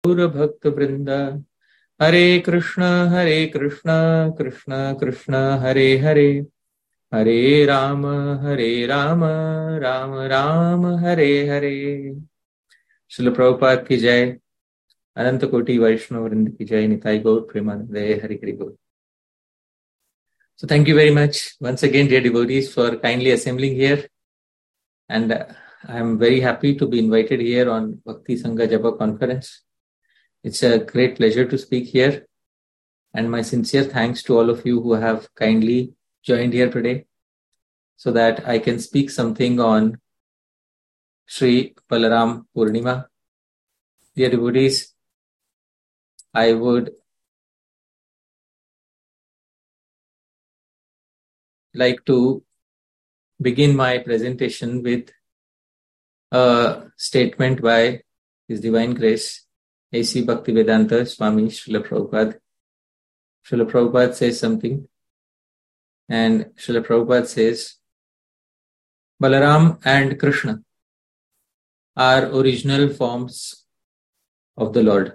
भक्त वृंदा हरे कृष्ण कृष्ण कृष्ण हरे हरे हरे राम राम राम हरे हरे। श्रील प्रभुपाद की जय। अनंत कोटि वैष्णव वृंद की जय। निताई गौर प्रेमानंदे हरि हरि बोल। So thank you very much once again, dear devotees, for kindly assembling here. And I am very happy to be invited here on Bhakti Sangha Japa conference. It's a great pleasure to speak here. And my sincere thanks to all of you who have kindly joined here today so that I can speak something on Sri Balaram Purnima. Dear devotees, I would like to begin my presentation with a statement by His Divine Grace, A.C. Bhaktivedanta Swami Srila Prabhupada. Srila Prabhupada says something, and Srila Prabhupada says, Balaram and Krishna are original forms of the Lord.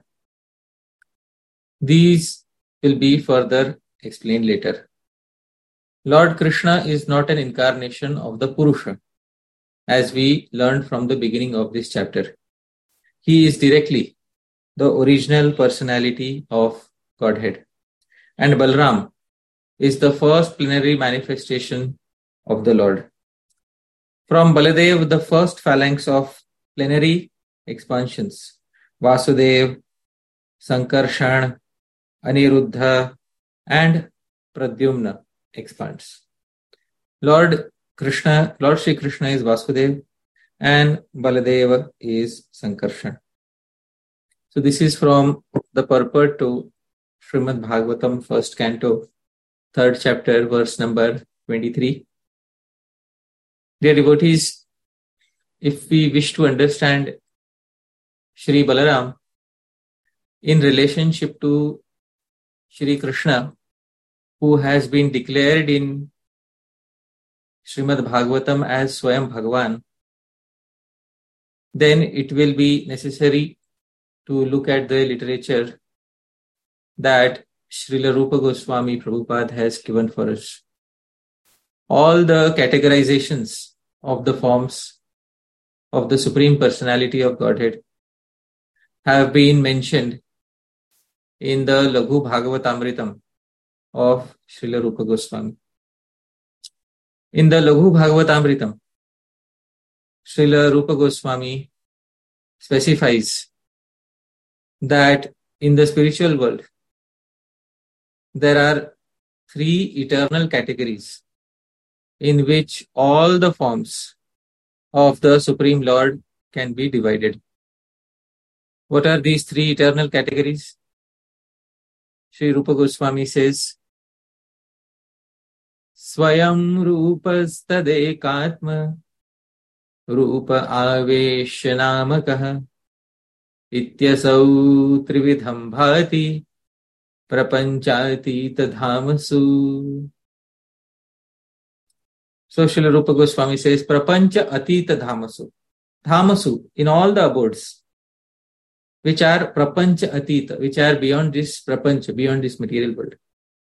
These will be further explained later. Lord Krishna is not an incarnation of the Purusha, as we learned from the beginning of this chapter. He is directly the original personality of Godhead. And Balaram is the first plenary manifestation of the Lord. From Baladev, the first phalanx of plenary expansions, Vasudev, Sankarshan, Aniruddha, and Pradyumna expands. Lord Sri Krishna is Vasudev, and Baladeva is Sankarshan. So this is from the purport to Srimad Bhagavatam, first canto, third chapter, verse number 23. Dear devotees, if we wish to understand Shri Balaram in relationship to Shri Krishna, who has been declared in Srimad Bhagavatam as Swayam Bhagavan, then it will be necessary to look at the literature that Srila Rupa Goswami Prabhupada has given for us. All the categorizations of the forms of the Supreme Personality of Godhead have been mentioned in the Laghu Bhagavatamritam of Srila Rupa Goswami. In the Laghu Bhagavatamritam, Srila Rupa Goswami specifies that in the spiritual world, there are three eternal categories in which all the forms of the Supreme Lord can be divided. What are these three eternal categories? Sri Rupa Goswami says, Swayam Rupastadekatma Rupa Aveshanamakaha Ityasau Trividham Bhati Prapanchati Tadhamasu. So Srila Rupa Goswami says, Prapancha Atita Dhamasu. Dhamasu, in all the abodes, which are Prapancha Atita, which are beyond this Prapancha, beyond this material world.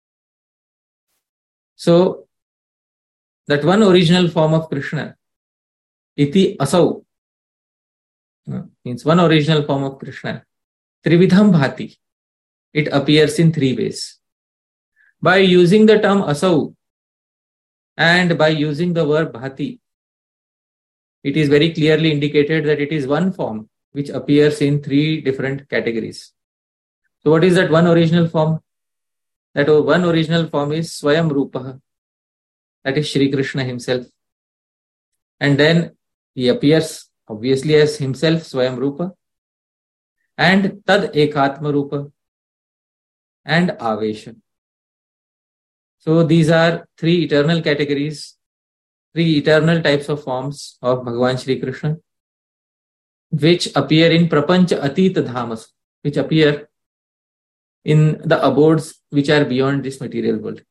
So, that one original form of Krishna, Iti Asau, means one original form of Krishna, Trividham Bhati, it appears in three ways. By using the term Asau and by using the verb Bhati, it is very clearly indicated that it is one form which appears in three different categories. So what is that one original form? That one original form is Swayam Rupa, that is Shri Krishna himself. And then he appears obviously as himself, Swayam Rupa, and Tad Ekatma Rupa, and Avesha. So these are three eternal categories, three eternal types of forms of Bhagavan Shri Krishna, which appear in Prapancha Atita Dhamas, which appear in the abodes which are beyond this material world.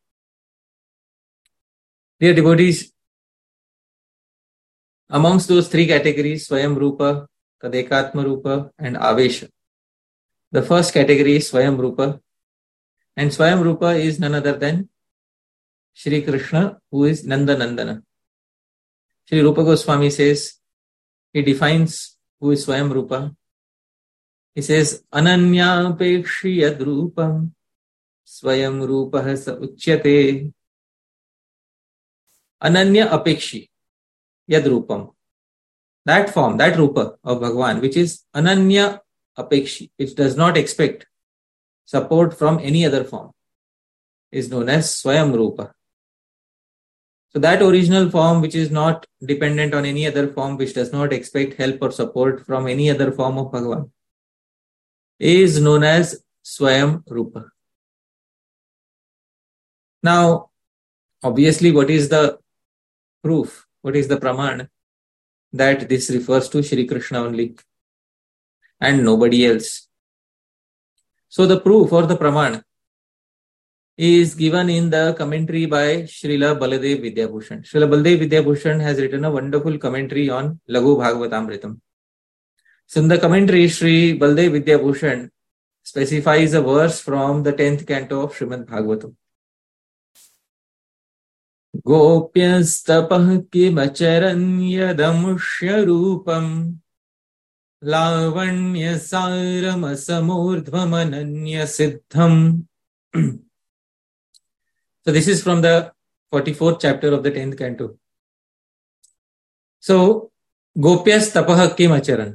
Dear devotees, amongst those three categories, Swayam Rupa, Tadekatma Rupa, and Avesha, The first category is Swayam Rupa, and Swayam Rupa is none other than Shri Krishna, who is Nanda Nandana. Shri Rupa Goswami says, he defines who is Swayam Rupa. He says, Ananya Pekshi Yad Rupam Swayam Rupa Sa Uchyate. Ananya Apekshi Yad Rupam. That form, that Rupa of Bhagavan, which is Ananya Apekshi, which does not expect support from any other form, is known as Swayam Rupa. So that original form, which is not dependent on any other form, which does not expect help or support from any other form of Bhagavan, is known as Swayam Rupa. Now, obviously, what is the proof? What is the praman that this refers to Shri Krishna only and nobody else? So the proof or the praman is given in the commentary by Srila Baladev Vidyabhushan. Srila Baladev Vidyabhushan has written a wonderful commentary on Laghu Bhagavatamritam. So in the commentary, Sri Baladev Vidyabhushan specifies a verse from the 10th canto of Srimad Bhagavatam. Gopyastapah kimacharanyadamushya rupam lavanya saramasamurdhvamananya siddham. So this is from the 44th chapter of the 10th canto. So, Gopyas tapaha kim acharan.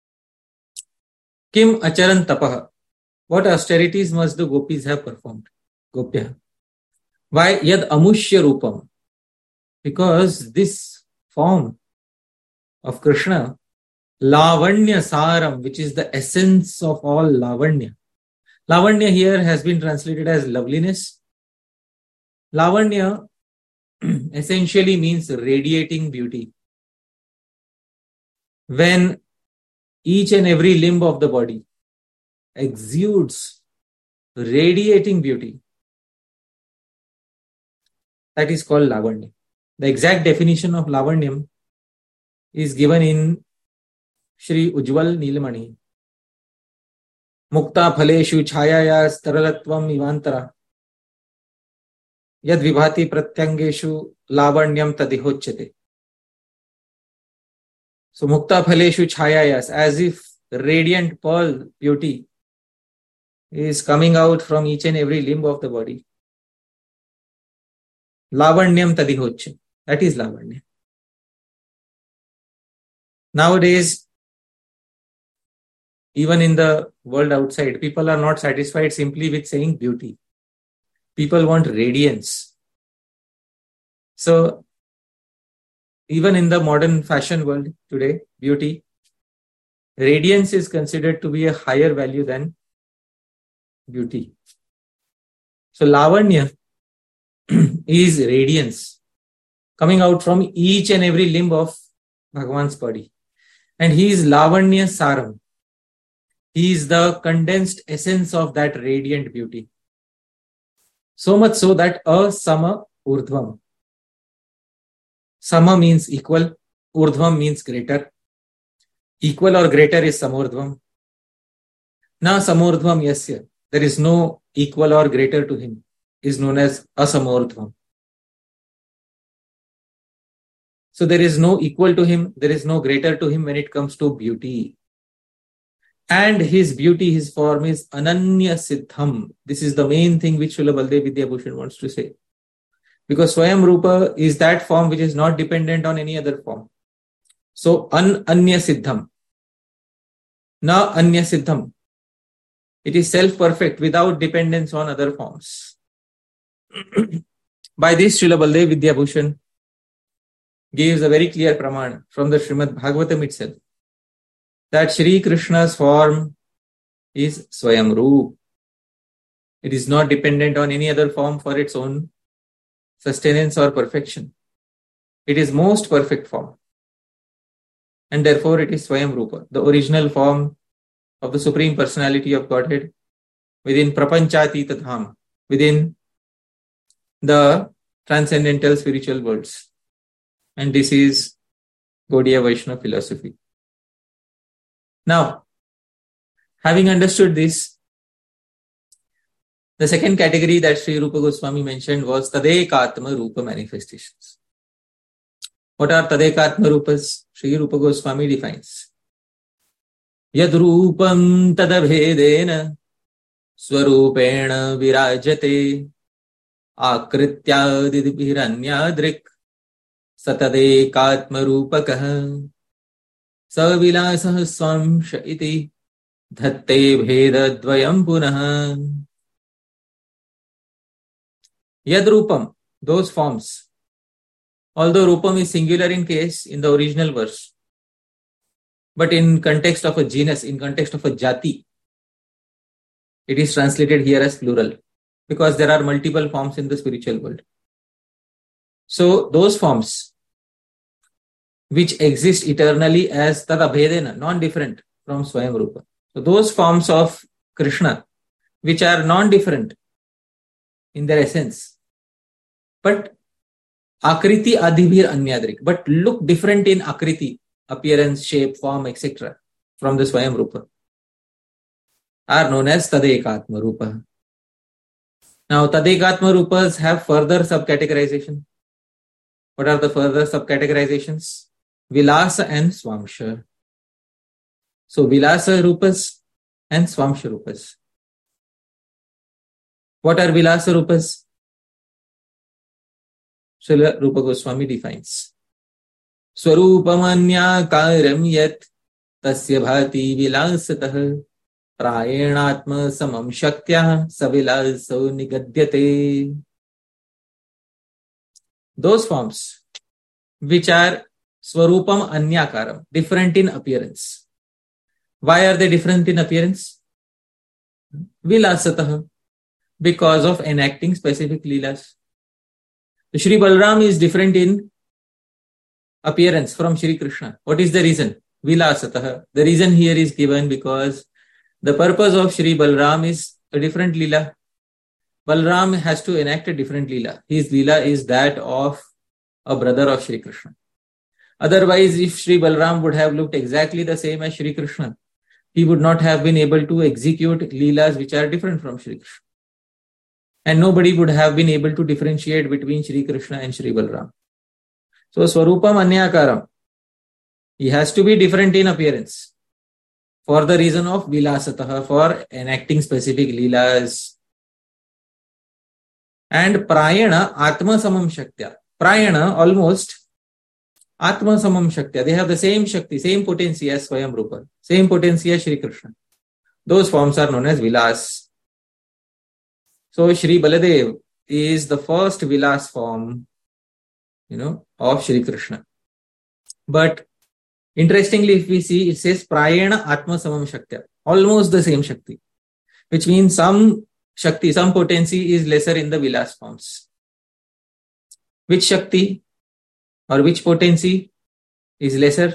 Kim acharan tapaha. What austerities must the gopis have performed? Gopya. Why? Yad amushya rupam. Because this form of Krishna, lavanya saram, which is the essence of all lavanya. Lavanya here has been translated as loveliness. Lavanya essentially means radiating beauty. When each and every limb of the body exudes radiating beauty, that is called lavanya. The exact definition of lavanyam is given in Shri Ujjwal Neelamani. Mukta phaleshu chhayaya staralatvam ivantara yad vibhati pratyangeshu lavanyam tadihochyate. So mukta phaleshu chhayayas, as if radiant pearl beauty is coming out from each and every limb of the body. Lavanyam tadihochyate. That is lavanya. Nowadays, even in the world outside, people are not satisfied simply with saying beauty. People want radiance. So, even in the modern fashion world today, beauty, radiance is considered to be a higher value than beauty. So, lavanya is radiance coming out from each and every limb of Bhagavan's body. And he is lavanya saram. He is the condensed essence of that radiant beauty. So much so that sama urdhvam. Sama means equal, urdhvam means greater. Equal or greater is samurdhvam. Na samurdhvam yasya. There is no equal or greater to him. Is known as asamurdhvam. So there is no equal to him, there is no greater to him when it comes to beauty. And his beauty, his form is ananya siddham. This is the main thing which Srila Baladev Vidyabhushan wants to say. Because Swayam Rupa is that form which is not dependent on any other form. So anya siddham. Na anya siddham. It is self-perfect without dependence on other forms. By this, Srila Baladev Vidyabhushan gives a very clear praman from the Srimad Bhagavatam itself that Shri Krishna's form is Swayam Rup. It is not dependent on any other form for its own sustenance or perfection. It is most perfect form. And therefore it is Swayam Rupa, the original form of the Supreme Personality of Godhead within Prapanchati Dham, within the transcendental spiritual worlds. And this is Gaudiya Vaishnava philosophy. Now, Having understood this, the second category that Sri Rupa Goswami mentioned was Tadekatma Rupa manifestations. What are Tadekatma Rupas? Sri Rupa Goswami defines. Yad Rupam Tadabhedena Swarupena Virajate Akrityadidbhiranyadrik Satadekatma Rupakah Savilasah Swamsha iti Dhatte Bhedadvayam Punaha. Yad Rupam, those forms. Although Rupam is singular in case in the original verse, but in context of a genus, in context of a jati, it is translated here as plural because there are multiple forms in the spiritual world. So those forms which exist eternally as Tadabhedena, non-different from Swayam Rupa. So those forms of Krishna which are non-different in their essence, but Akriti Adhibhir Anyadrik, but look different in Akriti, appearance, shape, form, etc. from the Swayam Rupa, are known as Tadekatma Rupa. Now, Tadekatma Rupas have further subcategorization. What are the further subcategorizations? Vilasa and Swamsha. So, Vilasa Rupas and Swamsha Rupas. What are Vilasa Rupas? Srila Rupa Goswami defines. Swarupamanyakaram yat tasya bhati vilasatah prayenatma samam shaktya savilaso nigadyate. Those forms which are Swarupam Anyakaram, different in appearance. Why are they different in appearance? Vilasatah, because of enacting specific leelas. Shri Balram is different in appearance from Shri Krishna. What is the reason? Vilasatah. The reason here is given because the purpose of Shri Balram is a different leela. Balram has to enact a different leela. His leela is that of a brother of Shri Krishna. Otherwise, if Shri Balram would have looked exactly the same as Shri Krishna, he would not have been able to execute leelas which are different from Shri Krishna. And nobody would have been able to differentiate between Shri Krishna and Shri Balram. So, Swarupam Anyakaram, he has to be different in appearance for the reason of Vilasataha, for enacting specific leelas. And Prayana Atma Samam Shaktya. Prayana almost Atma Samam Shaktya. They have the same Shakti, same potency as Swayam Rupa, same potency as Shri Krishna. Those forms are known as Vilas. So Shri Baladev is the first Vilas form, of Shri Krishna. But interestingly, if we see, it says Prayena Atma Samam Shaktya, almost the same Shakti, which means some Shakti, some potency is lesser in the Vilas forms. Which Shakti or which potency is lesser?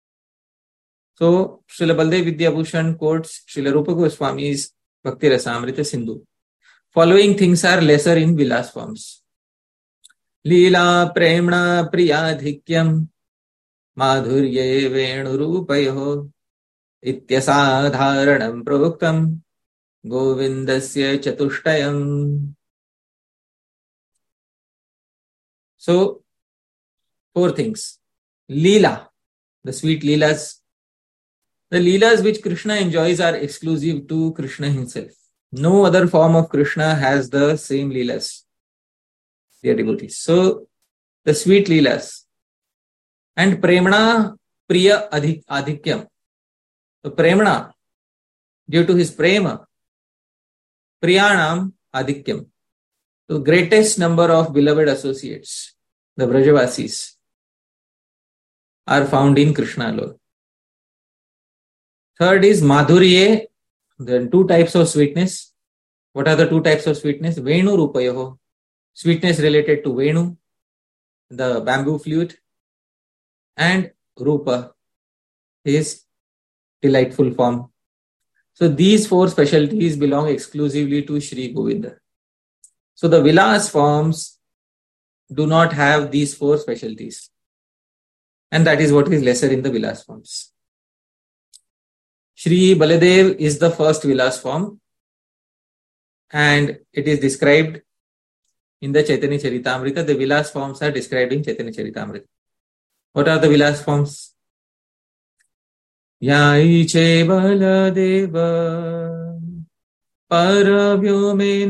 So Srila Baladev Vidyabhushan quotes Srila Rupa Goswami's Bhakti Rasamrita Sindhu. Following things are lesser in Vilas forms. Leela Premna Priyadhikyam Madhurye Venurupayo Ityasadharanam Pravuktam Govindasya Chatushtayam. So, 4 things. Leela, the sweet Leelas. The Leelas which Krishna enjoys are exclusive to Krishna himself. No other form of Krishna has the same Leelas, dear devotees. So, the sweet Leelas. And Premna Priya Adhikyam. So, Premna, due to his Prema, Priyanam Adhikyam. So, greatest number of beloved associates, the Vrajavasis, are found in Krishna alone. Third is Madhurye. There are 2 types of sweetness. What are the 2 types of sweetness? Venu Rupayoho. Sweetness related to Venu, the bamboo flute, and Rupa, his delightful form. So these 4 specialties belong exclusively to Shri Govinda. So the Vilas forms do not have these 4 specialties. And that is what is lesser in the Vilas forms. Shri Baladev is the first Vilas form, and it is described in the Chaitanya Charitamrita. The Vilas forms are described in Chaitanya Charitamrita. What are the Vilas forms? Yaiche Baladeva Paravyome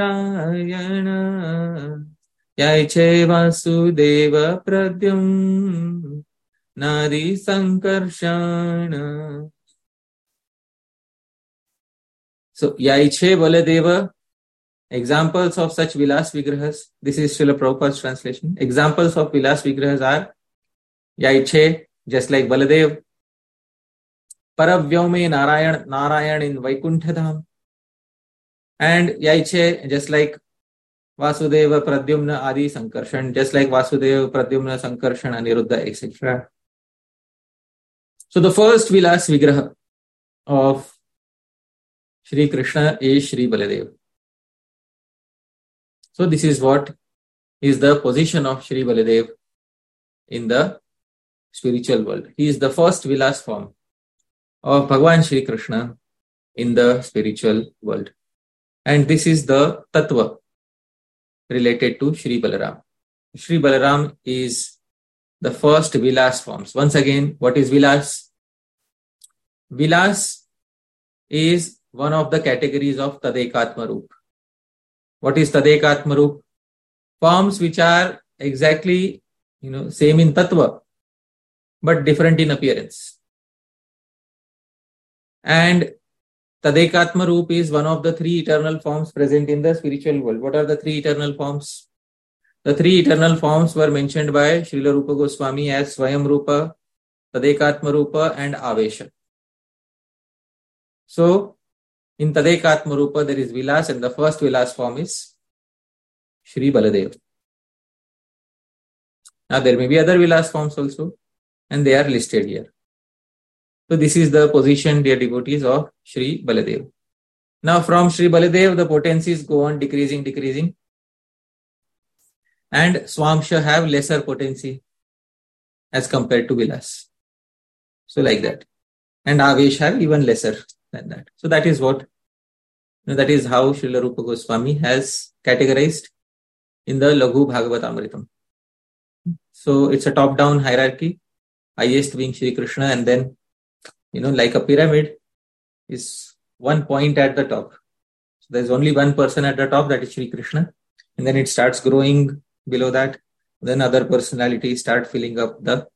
Narayana Yaiche Vasudeva Pradyum Nadi Sankarshana. So, Yaiche Baladeva, examples of such Vilas Vigrahas. This is Srila Prabhupada's translation. Examples of Vilas Vigrahas are Yaiche, just like Baladev. Paravyome Narayan, Narayan in Vaikuntha Dham. And Yaiche, just like Vasudeva, Pradyumna, Adi Sankarshan, just like Vasudeva, Pradyumna, Sankarshan, Aniruddha, etc. So the first Vilas Vigraha of Shri Krishna is Shri Baladev. So this is what is the position of Shri Baladev in the spiritual world. He is the first Vilas form of Bhagavan Shri Krishna in the spiritual world. And this is the Tattva related to Shri Balaram. Shri Balaram is the first Vilas forms. Once again, what is Vilas? Vilas is one of the categories of Tadekatma Roop. What is Tadekatma Roop? Forms which are exactly, same in Tattva, but different in appearance. And Tadekatma Roop is one of the three eternal forms present in the spiritual world. What are the three eternal forms? The three eternal forms were mentioned by Srila Rupa Goswami as Swayam Rupa, Tadekatma Rupa and Avesha. So, in Tadekatma Rupa there is Vilas, and the first Vilas form is Shri Baladev. Now there may be other Vilas forms also, and they are listed here. So this is the position, dear devotees, of Shri Baladev. Now from Shri Baladev, the potencies go on decreasing. And Swamsha have lesser potency as compared to Vilas. So like that. And Avesh have even lesser than that. So that is what, that is how Srila Rupa Goswami has categorized in the Laghu Bhagavatamritam. So it's a top-down hierarchy, highest being Shri Krishna, and then, like a pyramid, is one point at the top. So there's only one person at the top, that is Shri Krishna. And then it starts growing below that. Then other personalities start filling up the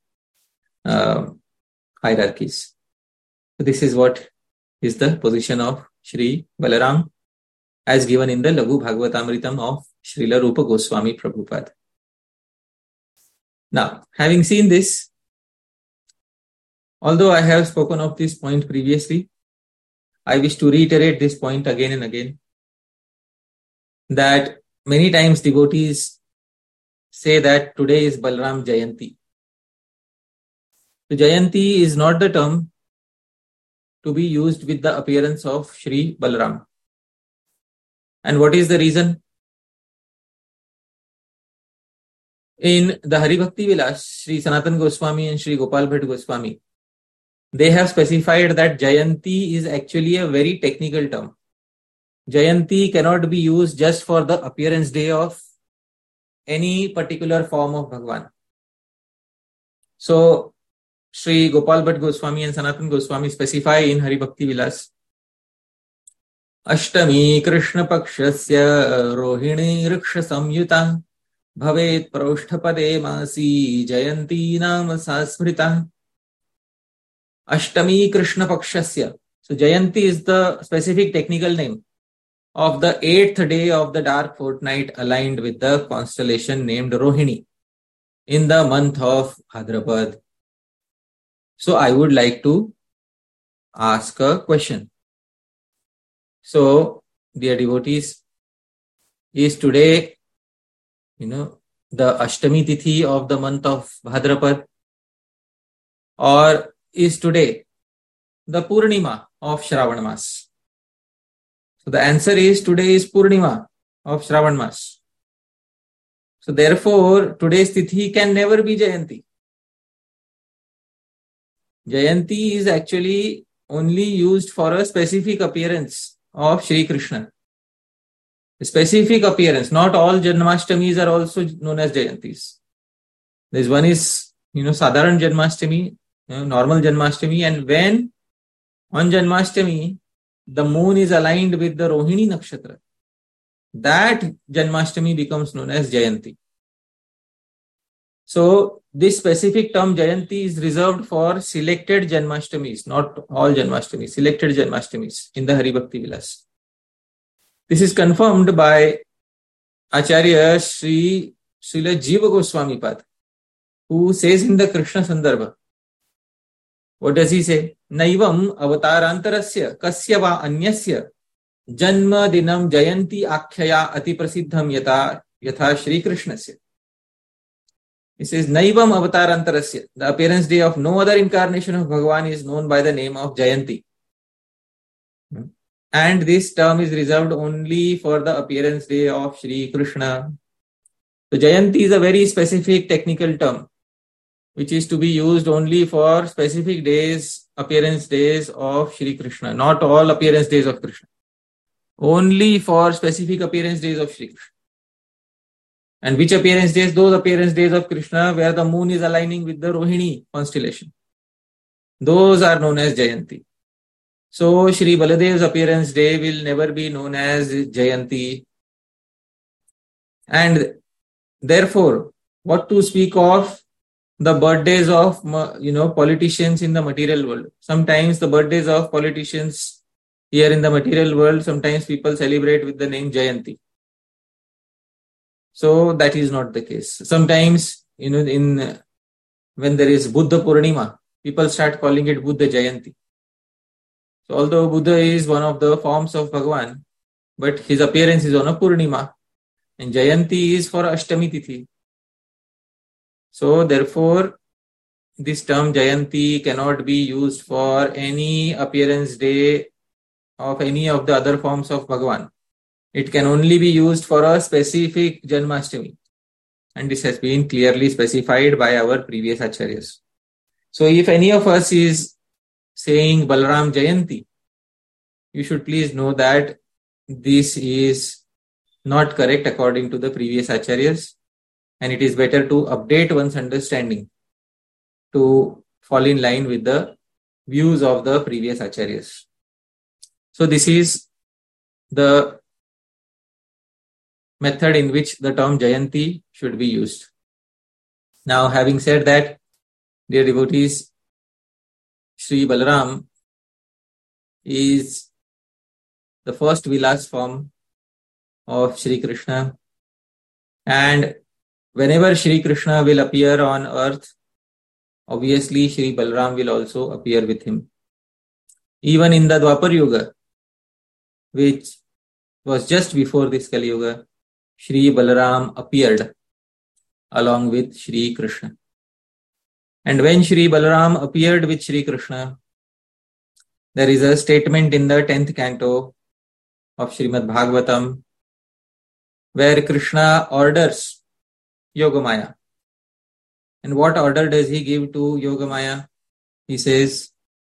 hierarchies. So this is what is the position of Shri Balaram as given in the Laghu Bhagavatamritam of Srila Rupa Goswami Prabhupada. Now, having seen this, although I have spoken of this point previously, I wish to reiterate this point again and again, that many times devotees say that today is Balaram Jayanti. So Jayanti is not the term to be used with the appearance of Shri Balaram. And what is the reason? In the Hari Bhakti Vilas, Shri Sanatan Goswami and Shri Gopal Bhatt Goswami, they have specified that Jayanti is actually a very technical term. Jayanti cannot be used just for the appearance day of any particular form of Bhagwan. So, Shri Gopal Bhatt Goswami and Sanatan Goswami specify in Hari Bhakti Vilas, Ashtami Krishna Pakshasya Rohini Riksha Samyuta Bhavet Prausthapade Masi Jayanti Nama Sasmrita. Ashtami Krishna Pakshasya. So Jayanti is the specific technical name of the 8th day of the dark fortnight aligned with the constellation named Rohini in the month of Bhadrapad. So I would like to ask a question. So, dear devotees, is today, the Ashtami Tithi of the month of Bhadrapad, or is today the Purnima of Shravan Mas? So the answer is today is Purnima of Shravan Mas. So therefore, today's Tithi can never be Jayanti. Jayanti is actually only used for a specific appearance of Shri Krishna. A specific appearance. Not all Janmashtamis are also known as Jayantis. This one is, Sadharan Janmashtami, normal Janmashtami, and when on Janmashtami the moon is aligned with the Rohini Nakshatra, that Janmashtami becomes known as Jayanti. So this specific term Jayanti is reserved for selected Janmashtamis, not all Janmashtamis, selected Janmashtamis in the Hari Bhakti Vilas. This is confirmed by Acharya Srila Jiva Goswami Pad, who says in the Krishna Sandarbha, what does he say? Naivam avatarantarasya kasya va anyasya janma dinam jayanti akhyaya ati prasiddham yatha Shri Krishnasya. He says, Naivam avatarantarasya. The appearance day of no other incarnation of Bhagavan is known by the name of Jayanti. And this term is reserved only for the appearance day of Shri Krishna. So Jayanti is a very specific technical term, which is to be used only for specific days, appearance days of Shri Krishna, not all appearance days of Krishna. Only for specific appearance days of Shri Krishna. And which appearance days? Those appearance days of Krishna where the moon is aligning with the Rohini constellation. Those are known as Jayanti. So Shri Baladev's appearance day will never be known as Jayanti. And therefore, what to speak of the birthdays of, politicians in the material world. Sometimes the birthdays of politicians here in the material world, sometimes people celebrate with the name Jayanti. So that is not the case. Sometimes, when there is Buddha Purnima, people start calling it Buddha Jayanti. So although Buddha is one of the forms of Bhagavan, but his appearance is on a Purnima, and Jayanti is for Ashtami Tithi. So therefore, this term Jayanti cannot be used for any appearance day of any of the other forms of Bhagavan. It can only be used for a specific Janmashtami. And this has been clearly specified by our previous Acharyas. So if any of us is saying Balaram Jayanti, you should please know that this is not correct according to the previous Acharyas. And it is better to update one's understanding to fall in line with the views of the previous Acharyas. So this is the method in which the term Jayanti should be used. Now, having said that, dear devotees, Sri Balaram is the first Vilas form of Shri Krishna, and whenever Shri Krishna will appear on earth, obviously Shri Balaram will also appear with him. Even in the Dwapar Yuga, which was just before this Kali Yuga, Shri Balaram appeared along with Shri Krishna. And when Shri Balaram appeared with Shri Krishna, there is a statement in the 10th canto of Srimad Bhagavatam where Krishna orders Yogamaya. And what order does he give to Yogamaya? He says,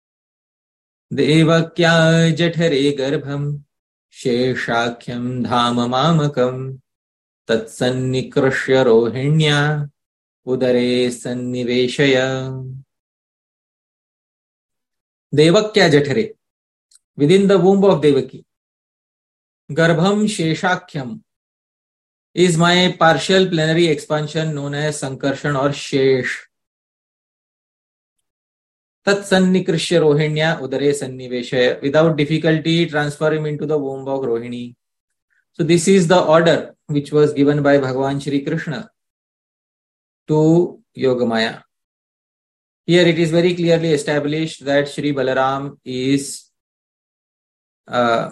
Devakya jathare garbham sheshakyam dhama mamakam tatsannikrashya rohinya udare sanniveshaya. Devakya jathare, within the womb of Devaki, garbham sheshakyam is my partial plenary expansion known as Sankarshan or Shesh. Tat sannikrishya rohinya udare sanniveshaya. Without difficulty, transfer him into the womb of Rohini. So this is the order which was given by Bhagavan Shri Krishna to Yogamaya. Here it is very clearly established that Shri Balaram is a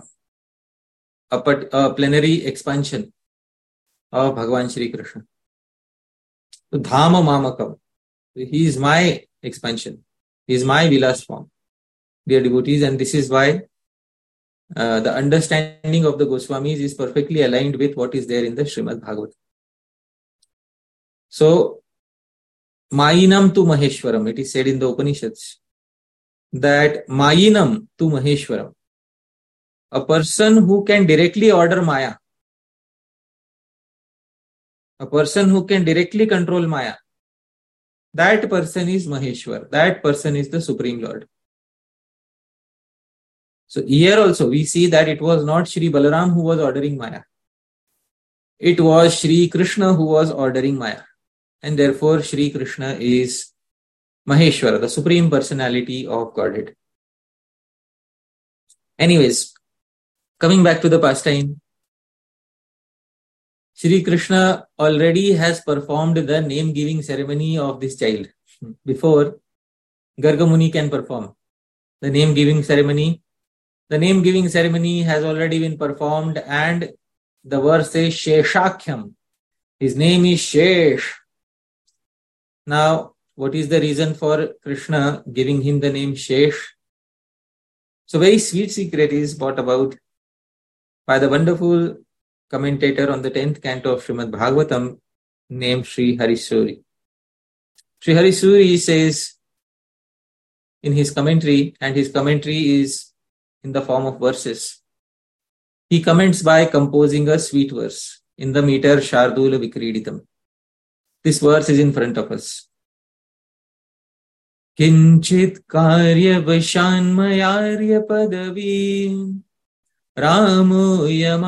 plenary expansion of Bhagavan Shri Krishna. So Dhama Mamakam. He is my expansion. He is my Vilas form. Dear devotees, and this is why the understanding of the Goswamis is perfectly aligned with what is there in the Srimad Bhagavatam. So, Mayinam tu Maheshwaram, it is said in the Upanishads that Mayinam tu Maheshwaram, a person who can directly order Maya, a person who can directly control Maya, that person is Maheshwar, that person is the Supreme Lord. So here also we see that it was not Shri Balaram who was ordering Maya. It was Shri Krishna who was ordering Maya. And therefore Shri Krishna is Maheshwara, the Supreme Personality of Godhead. Anyways, coming back to the pastime, Shri Krishna already has performed the name-giving ceremony of this child. Before Garga Muni can perform the name-giving ceremony, the name-giving ceremony has already been performed, and the verse says Sheshakhyam. His name is Shesh. Now, what is the reason for Krishna giving him the name Shesh? So, very sweet secret is brought about by the wonderful commentator on the 10th canto of Srimad Bhagavatam named Sri Harisuri. Sri Harisuri says in his commentary, and his commentary is in the form of verses, he comments by composing a sweet verse in the meter Shardula Vikriditam. This verse is in front of us. Kinchit karya vashanmayarya padavi Ramo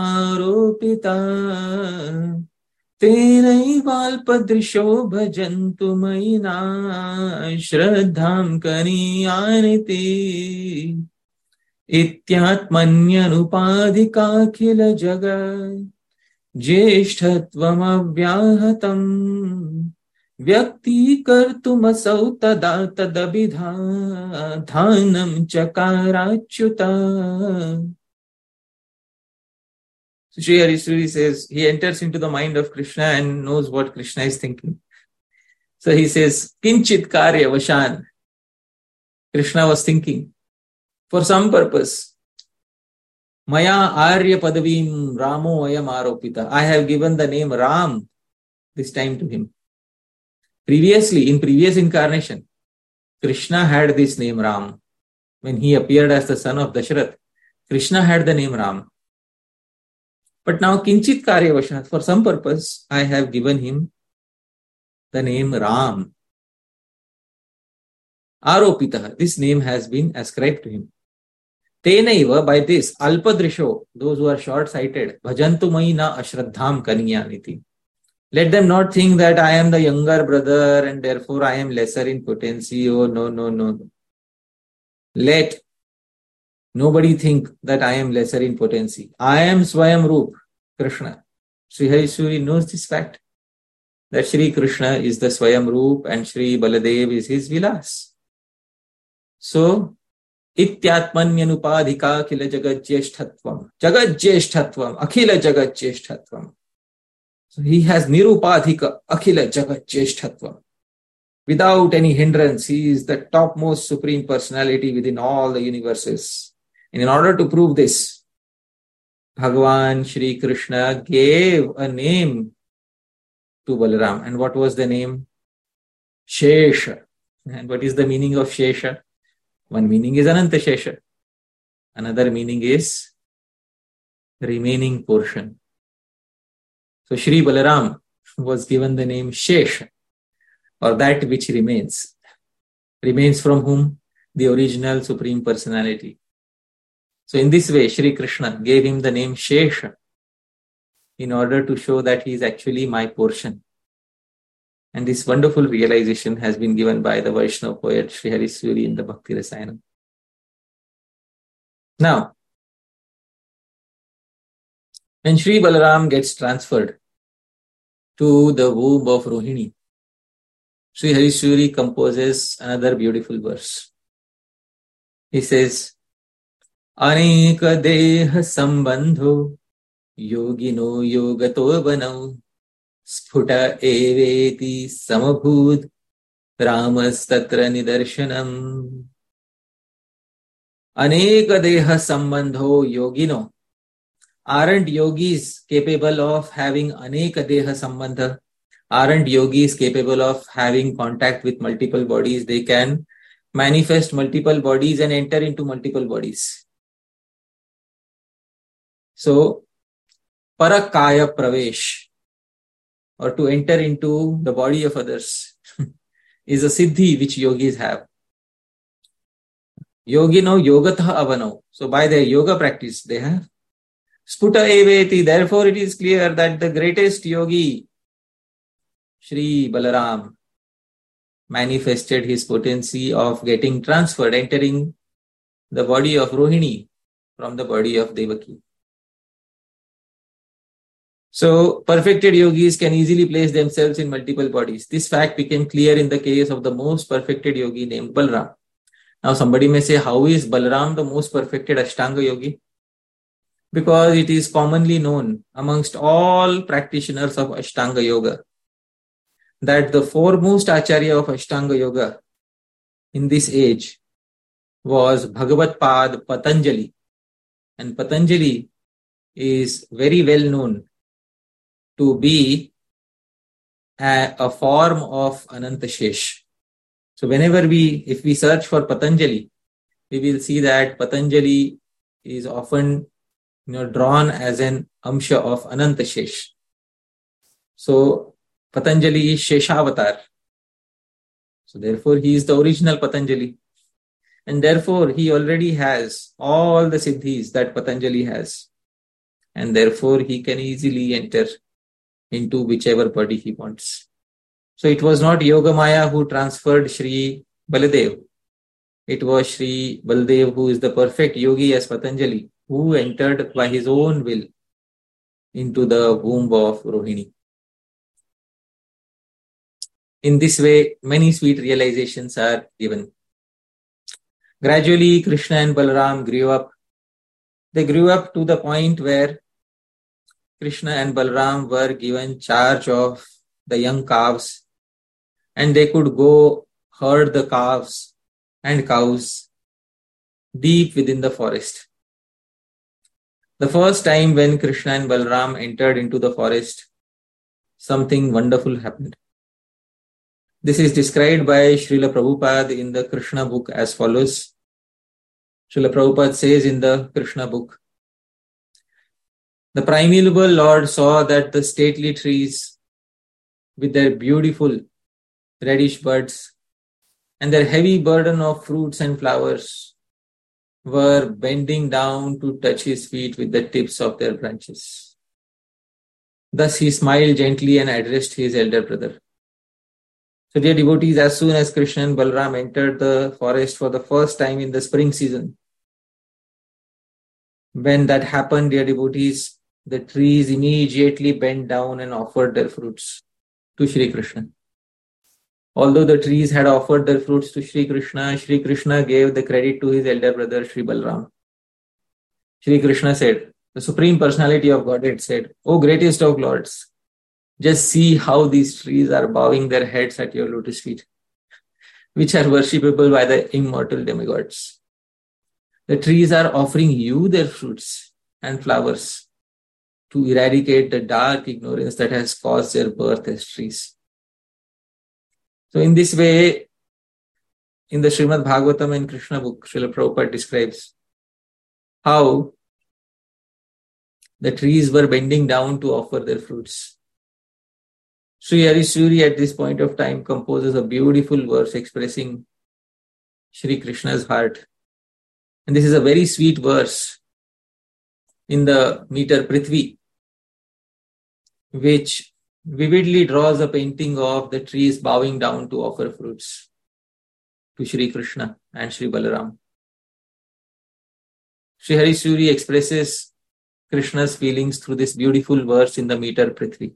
yamaropita tenaivalpadrisho bhajantu maina shraddham kaniyaniti ityatmanyanupadhikakhila jagat ज्येष्ठत्वम् अव्याहतम् व्यक्तीकर्तुमसौ तदा तदभिधानम् चकाराच्युता. So Sri Harisuri says he enters into the mind of Krishna and knows what Krishna is thinking. So he says, Kinchit karya vashan. Krishna was thinking for some purpose. Maya Arya Padavim Ramo Ayam Aropita. I have given the name Ram this time to him. Previously, in previous incarnation, Krishna had this name Ram. When he appeared as the son of Dasharath, Krishna had the name Ram. But now Kinchit Karya Vashat, for some purpose, I have given him the name Ram. Aropita, this name has been ascribed to him. Tenaiva, by this, Alpadrisho, those who are short-sighted, Bhajantu Maina Ashraddham Kaniyaniti. Let them not think that I am the younger brother and therefore I am lesser in potency. Oh, no. Let nobody think that I am lesser in potency. I am Swayam Roop, Krishna. Sri Harisuri knows this fact, that Sri Krishna is the Swayam Roop and Sri Baladev is his Vilas. So, Ityatmanyanupadhika akhila jagat jyeshthatvam. Jagat jyeshthatvam. Akhila jagat jyeshthatvam. So he has nirupadhika akhila jagat jyeshthatvam. Without any hindrance, he is the topmost supreme personality within all the universes. And in order to prove this, Bhagavan Shri Krishna gave a name to Balaram. And what was the name? Shesha. And what is the meaning of Shesha? One meaning is Ananta Shesha. Another meaning is remaining portion. So Shri Balaram was given the name Shesha, or that which remains. Remains from whom? The original Supreme Personality. So in this way, Shri Krishna gave him the name Shesha in order to show that he is actually my portion. And this wonderful realization has been given by the Vaishnava poet Sri Harisuri in the Bhakti Rasayanam. Now, when Sri Balaram gets transferred to the womb of Rohini, Sri Harisuri composes another beautiful verse. He says, Aneka deha sambandho yogino yogato banau Sphuta eveti samabhud ramastatra nidarshanam. Aneka deha sambandho yogino. Aren't yogis capable of having aneka deha sambandha? Aren't yogis capable of having contact with multiple bodies? They can manifest multiple bodies and enter into multiple bodies. So, parakaya pravesh, or to enter into the body of others, is a siddhi which yogis have. Yogino yogatah avanau. So by their yoga practice, they have. Sputa eveti. Therefore, it is clear that the greatest yogi, Shri Balaram, manifested his potency of getting transferred, entering the body of Rohini from the body of Devaki. So, perfected yogis can easily place themselves in multiple bodies. This fact became clear in the case of the most perfected yogi named Balram. Now, somebody may say, how is Balram the most perfected Ashtanga yogi? Because it is commonly known amongst all practitioners of Ashtanga yoga that the foremost acharya of Ashtanga yoga in this age was Bhagavat Pad Patanjali. And Patanjali is very well known to be a form of Anantashesh. So if we search for Patanjali, we will see that Patanjali is often drawn as an amsha of Anantashesh. So Patanjali is Sheshavatar. So therefore he is the original Patanjali. And therefore he already has all the siddhis that Patanjali has. And therefore he can easily enter into whichever body he wants. So it was not Yogamaya who transferred Shri Baladev. It was Shri Baladev who is the perfect yogi as Patanjali, who entered by his own will into the womb of Rohini. In this way, many sweet realizations are given. Gradually, Krishna and Balaram grew up. They grew up to the point where Krishna and Balaram were given charge of the young calves, and they could go herd the calves and cows deep within the forest. The first time when Krishna and Balaram entered into the forest, something wonderful happened. This is described by Srila Prabhupada in the Krishna book as follows. Srila Prabhupada says in the Krishna book, the primeval Lord saw that the stately trees with their beautiful reddish buds and their heavy burden of fruits and flowers were bending down to touch his feet with the tips of their branches. Thus he smiled gently and addressed his elder brother. So dear devotees, as soon as Krishna and Balaram entered the forest for the first time in the spring season, when that happened, dear devotees, the trees immediately bent down and offered their fruits to Shri Krishna. Although the trees had offered their fruits to Shri Krishna gave the credit to his elder brother Shri Balaram. Shri Krishna said, the Supreme Personality of Godhead said, O greatest of Lords, just see how these trees are bowing their heads at your lotus feet, which are worshipable by the immortal demigods. The trees are offering you their fruits and flowers to eradicate the dark ignorance that has caused their birth as trees. So in this way, in the Srimad Bhagavatam and Krishna book, Srila Prabhupada describes how the trees were bending down to offer their fruits. Sri Harisuri at this point of time composes a beautiful verse expressing Shri Krishna's heart. And this is a very sweet verse in the meter Prithvi, which vividly draws a painting of the trees bowing down to offer fruits to Shri Krishna and Shri Balaram. Sri Harisuri expresses Krishna's feelings through this beautiful verse in the meter Prithvi.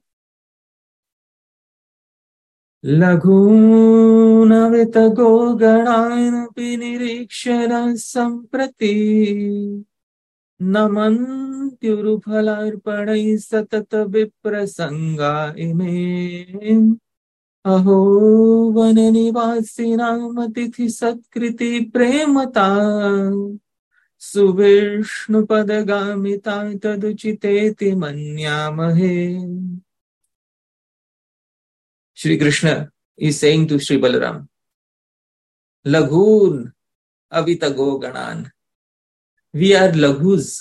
Laghunavita gogananapi nirikshana samprati namantyuruphalarpanai satata viprasanga ime aho vananivasinam atithi satkriti premata suvishnu padagamita taduchiteti manyamahe. Shri Krishna is saying to Shri Balaram Laghun avitago ganan. We are laghus.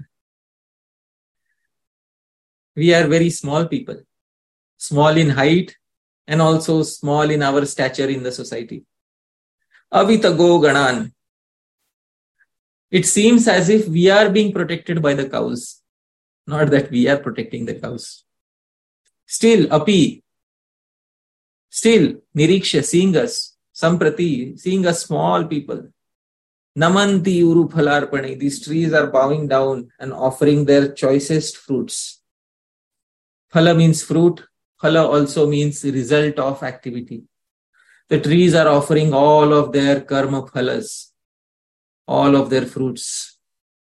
We are very small people, small in height and also small in our stature in the society. Avitago ganan. It seems as if we are being protected by the cows, not that we are protecting the cows. Still, Api, still, Niriksha, seeing us, Samprati, seeing us small people, Namanti Uru Phalarpani, these trees are bowing down and offering their choicest fruits. Phala means fruit, Phala also means result of activity. The trees are offering all of their karma phalas, all of their fruits.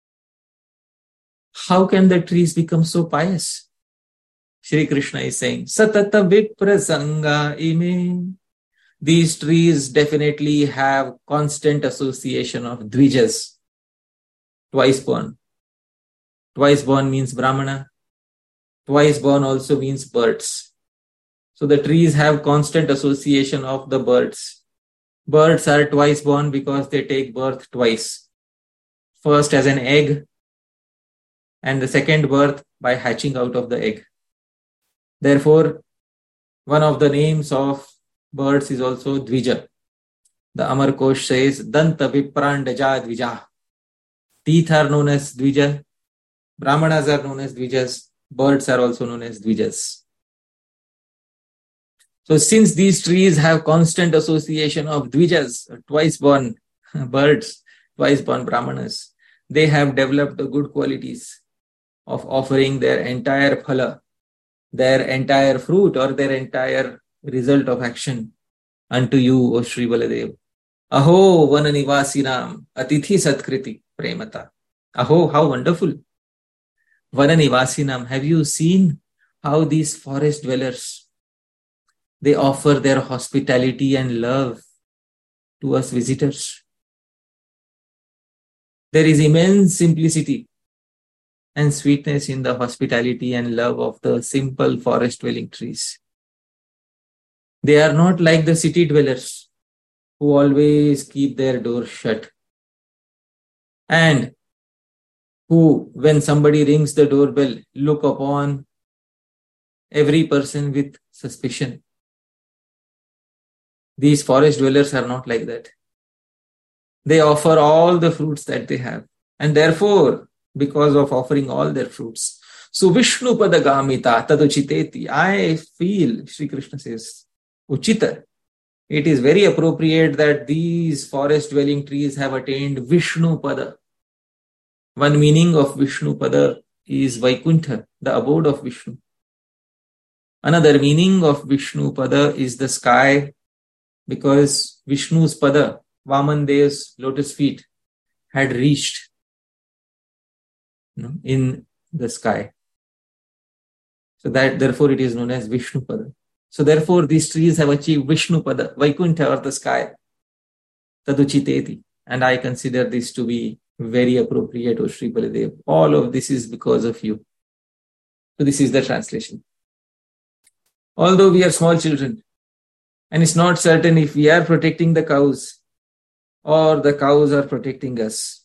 How can the trees become so pious? Shri Krishna is saying, Satata Viprasanga ime. These trees definitely have constant association of dvijas, twice born. Twice born means Brahmana. Twice born also means birds. So the trees have constant association of the birds. Birds are twice born because they take birth twice. First as an egg, and the second birth by hatching out of the egg. Therefore, one of the names of birds is also Dvija. The Amar Kosh says, Danta Viprandaja Dvija. Teeth are known as Dvija. Brahmanas are known as Dvijas. Birds are also known as Dvijas. So since these trees have constant association of Dvijas, twice born birds, twice born Brahmanas, they have developed the good qualities of offering their entire phala, their entire fruit or their entire result of action unto you, O Sri Baladev. Aho Vananivasinam Atithi Satkriti Premata. Aho, how wonderful. Vananivasinam, have you seen how these forest dwellers, they offer their hospitality and love to us visitors? There is immense simplicity and sweetness in the hospitality and love of the simple forest-dwelling trees. They are not like the city dwellers who always keep their doors shut and who, when somebody rings the doorbell, look upon every person with suspicion. These forest dwellers are not like that. They offer all the fruits that they have, and therefore, because of offering all their fruits, so Vishnu Padagamita Taduchiteti, I feel, Sri Krishna says, Uchita, it is very appropriate that these forest dwelling trees have attained Vishnu Pada. One meaning of Vishnu Pada is Vaikuntha, the abode of Vishnu. Another meaning of Vishnu Pada is the sky, because Vishnu's Pada, Vaman Dev's lotus feet, had reached in the sky. So that therefore it is known as Vishnu Pada. So therefore these trees have achieved Vishnu Pada, Vaikuntha or the sky, Taduchiteti. And I consider this to be very appropriate, O Sri Baladev. All of this is because of you. So this is the translation. Although we are small children, and it's not certain if we are protecting the cows or the cows are protecting us,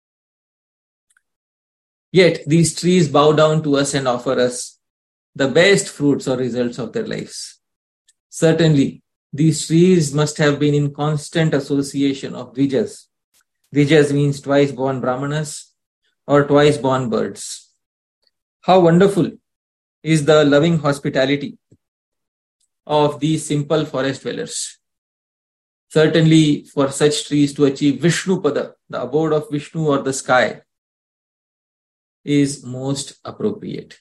yet these trees bow down to us and offer us the best fruits or results of their lives. Certainly, these trees must have been in constant association of Dvijas. Dvijas means twice born Brahmanas or twice born birds. How wonderful is the loving hospitality of these simple forest dwellers. Certainly, for such trees to achieve Vishnu Pada, the abode of Vishnu or the sky, is most appropriate.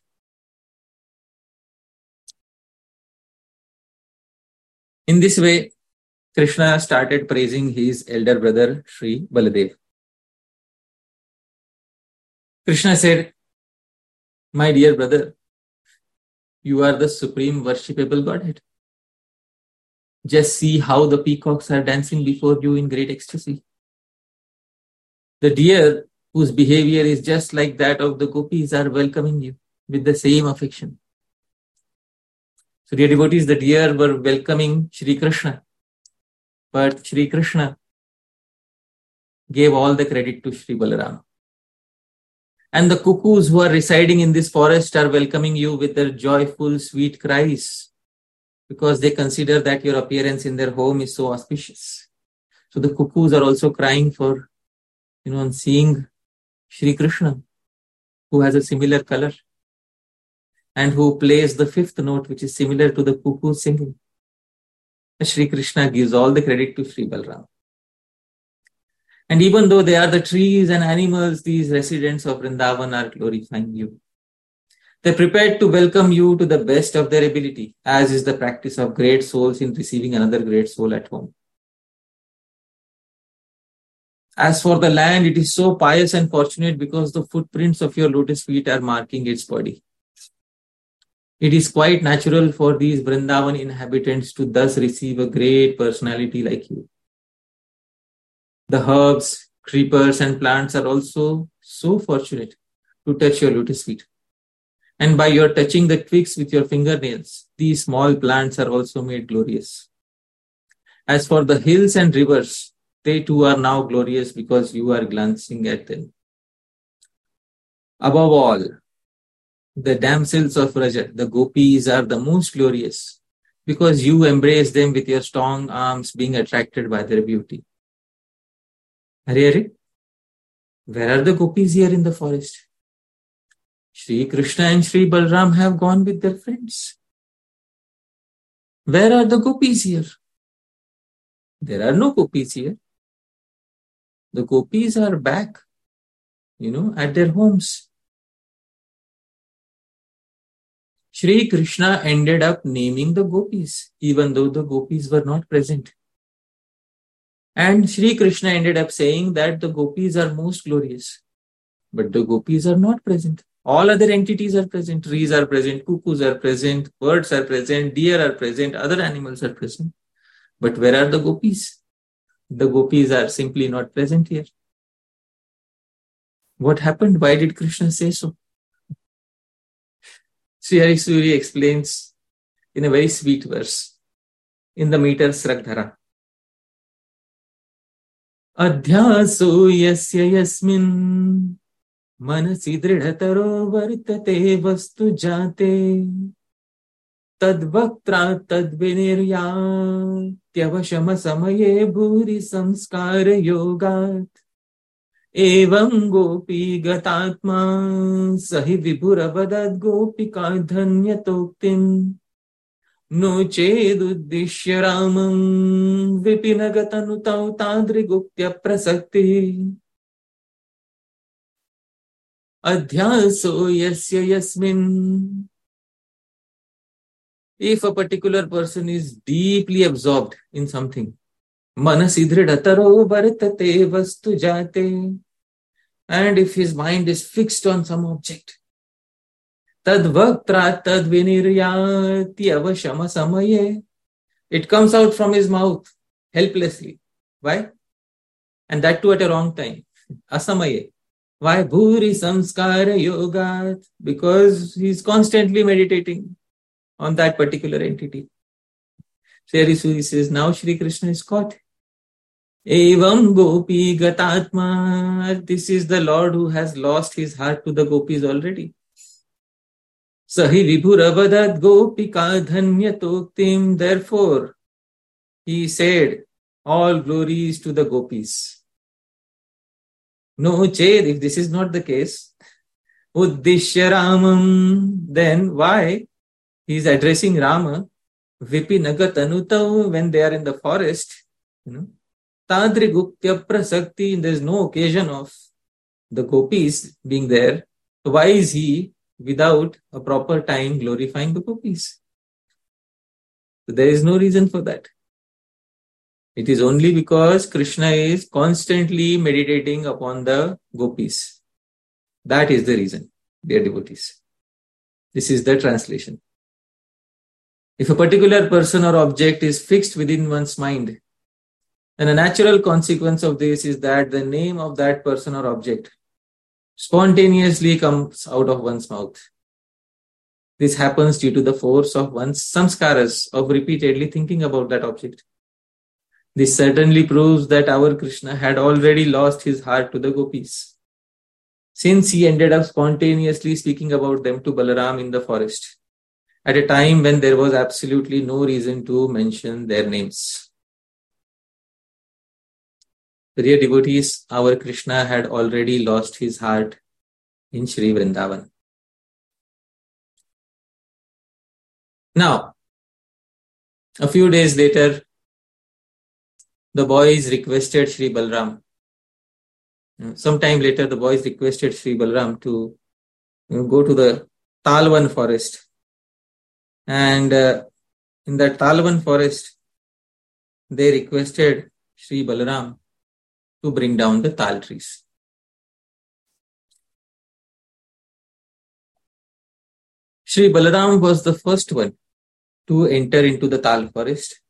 In this way, Krishna started praising his elder brother, Sri Baladev. Krishna said, my dear brother, you are the supreme worshipable Godhead. Just see how the peacocks are dancing before you in great ecstasy. The deer, whose behavior is just like that of the gopis, are welcoming you with the same affection. So dear devotees, the deer were welcoming Shri Krishna. But Shri Krishna gave all the credit to Sri Balaram. And the cuckoos who are residing in this forest are welcoming you with their joyful, sweet cries, because they consider that your appearance in their home is so auspicious. So the cuckoos are also crying for, seeing Sri Krishna, who has a similar color and who plays the fifth note, which is similar to the cuckoo singing. Sri Krishna gives all the credit to Sri Balaram. And even though they are the trees and animals, these residents of Vrindavan are glorifying you. They're prepared to welcome you to the best of their ability, as is the practice of great souls in receiving another great soul at home. As for the land, it is so pious and fortunate because the footprints of your lotus feet are marking its body. It is quite natural for these Vrindavan inhabitants to thus receive a great personality like you. The herbs, creepers, and plants are also so fortunate to touch your lotus feet. And by your touching the twigs with your fingernails, these small plants are also made glorious. As for the hills and rivers, they too are now glorious because you are glancing at them. Above all, the damsels of Vraja, the gopis, are the most glorious because you embrace them with your strong arms, being attracted by their beauty. Hare, where are the gopis here in the forest? Sri Krishna and Sri Balaram have gone with their friends. Where are the gopis here? There are no gopis here. The gopis are back, at their homes. Sri Krishna ended up naming the gopis, even though the gopis were not present. And Sri Krishna ended up saying that the gopis are most glorious. But the gopis are not present. All other entities are present. Trees are present, cuckoos are present, birds are present, deer are present, other animals are present. But where are the gopis? The gopis are simply not present here. What happened? Why did Krishna say so? Sri Hari Suri explains in a very sweet verse in the meter Sraddhara. Adhyaso yasya yasmin manasi dridhataro vartate vastu jate tadvaktra tadvinirya tyavashama samaye bhuri samskara yogat evam gopi gatatma sahi vibhurabadad gopika dhanyatoktim no cheduddishya ramam vipinagatanu tadriguptya prasakti adhyaso yasya yasmin. If a particular person is deeply absorbed in something, manasidridhataro vartate vastu jate, and if his mind is fixed on some object, tadvaktra tadviniryati avashama samaye, it comes out from his mouth helplessly. Why? And that too at a wrong time. Asamaye. Why? Bhuri samskara yogat, because he's constantly meditating on that particular entity. Sri Hari Suri says, now Sri Krishna is caught. Evam gopi gatatma, this is the Lord who has lost his heart to the gopis already. Sahi vibhuravadat gopika dhanyatoktim, therefore he said, all glories to the gopis. No ched, if this is not the case, uddishya ramam, then why he is addressing Rama, vipinagatanu, when they are in the forest, tadriguptya prasakti, there is no occasion of the gopis being there. So why is he without a proper time glorifying the gopis? So there is no reason for that. It is only because Krishna is constantly meditating upon the gopis. That is the reason, dear devotees. This is the translation. If a particular person or object is fixed within one's mind, then a natural consequence of this is that the name of that person or object spontaneously comes out of one's mouth. This happens due to the force of one's samskaras, of repeatedly thinking about that object. This certainly proves that our Krishna had already lost his heart to the gopis, since he ended up spontaneously speaking about them to Balaram in the forest, at a time when there was absolutely no reason to mention their names. Dear devotees, our Krishna had already lost his heart in Sri Vrindavan. Now, a few days later, the boys requested Sri Balaram. Sometime later, the boys requested Sri Balaram to go to the Talwan forest. And in that Talwan forest, they requested Sri Balaram to bring down the tal trees. Sri Balaram was the first one to enter into the tal forest,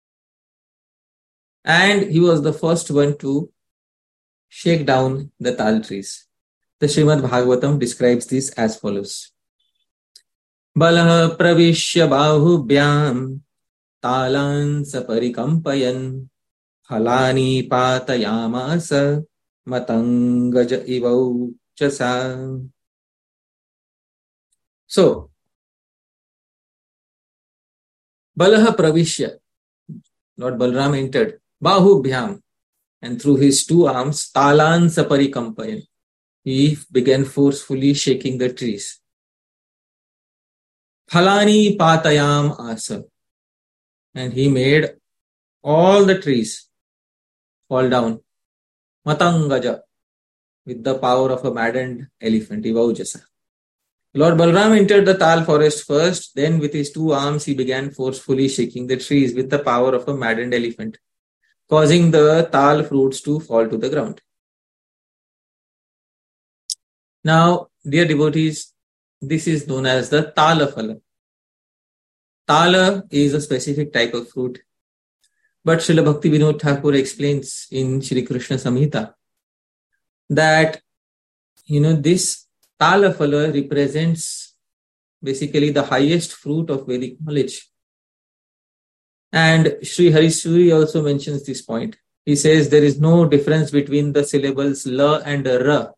and he was the first one to shake down the tal trees. The Srimad Bhagavatam describes this as follows. Balah pravishya bahubhyam talan saparikampayan phalani patayamasa matangaja ivauchasa. So, Balah pravishya, Lord Balaram entered, bahubhyam, and through his two arms, talan saparikampayan, he began forcefully shaking the trees. Phalani patayam asa, and he made all the trees fall down. Matangaja, with the power of a maddened elephant, Ivaujasa. Lord Balaram entered the tal forest first, then with his two arms he began forcefully shaking the trees with the power of a maddened elephant, causing the tal fruits to fall to the ground. Now, dear devotees, this is known as the Tala Phala. Tala is a specific type of fruit. But Srila Bhakti Vinod Thakur explains in Shri Krishna Samhita that, this Tala Phala represents basically the highest fruit of Vedic knowledge. And Sri Harisuri also mentions this point. He says there is no difference between the syllables la and ra.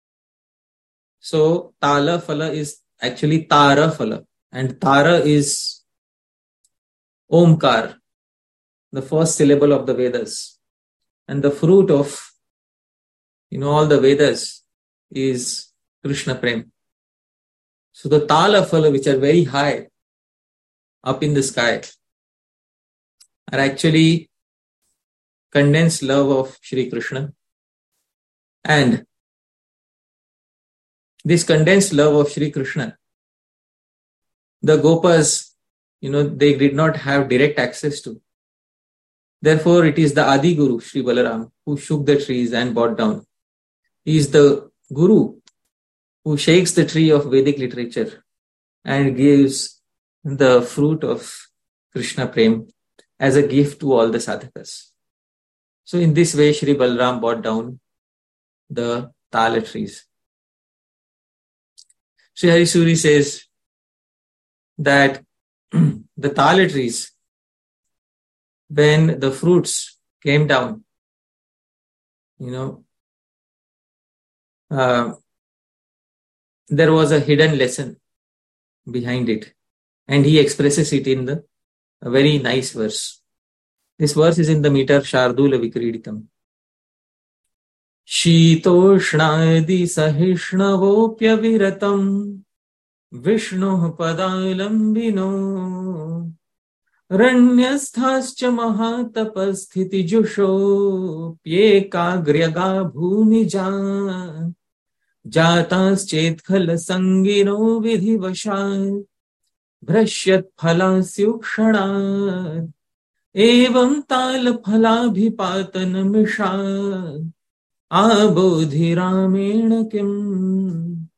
So Tala Phala is actually Tara Phala, and Tara is Omkar, the first syllable of the Vedas. And the fruit of, all the Vedas is Krishna Prem. So the Tala Phala, which are very high up in the sky, are actually condensed love of Shri Krishna. And this condensed love of Shri Krishna, the Gopas, they did not have direct access to. Therefore, it is the Adi Guru, Sri Balaram, who shook the trees and brought down. He is the Guru who shakes the tree of Vedic literature and gives the fruit of Krishna Prem as a gift to all the sadhakas. So in this way, Sri Balaram brought down the Tala trees. Sri Harisuri says that the Tala trees, when the fruits came down, there was a hidden lesson behind it. And he expresses it in a very nice verse. This verse is in the meter Shardula Vikriditam. Shitoshnadi sahishnavopya viratam Vishnu padalambino Ranyasthascha mahatapasthiti jusho Pyekagriyaga bhumija Jataschet khala sangino vidhivashat Bhrashyat phalasyukshanat Evam tal phalabhipatan mishat Abodhi ramena kim.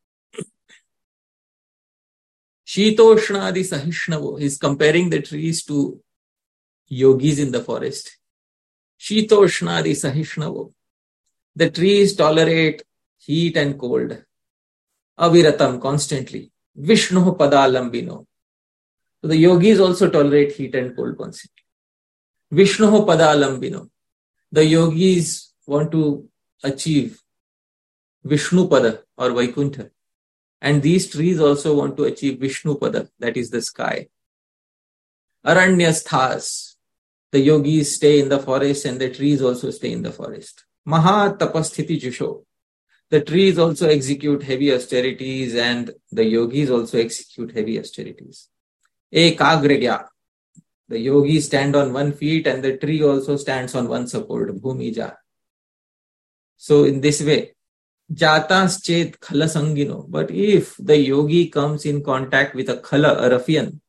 Shitoshnadi sahishnavo. He's comparing the trees to yogis in the forest. Shitoshnadi sahishnavo. The trees tolerate heat and cold. Aviratam, constantly. Vishnu padalambino. So the yogis also tolerate heat and cold constantly. Vishnu Padalambino. The yogis want to achieve Vishnu Pada or Vaikuntha. And these trees also want to achieve Vishnu Pada, that is the sky. Aranyasthas. The yogis stay in the forest and the trees also stay in the forest. Maha Tapasthiti Jusho. The trees also execute heavy austerities and the yogis also execute heavy austerities. Ekagragya. The yogis stand on one feet and the tree also stands on one support. Bhumija. So in this way, Jatas chet khala sangino. But if the yogi comes in contact with a khala, a ruffian,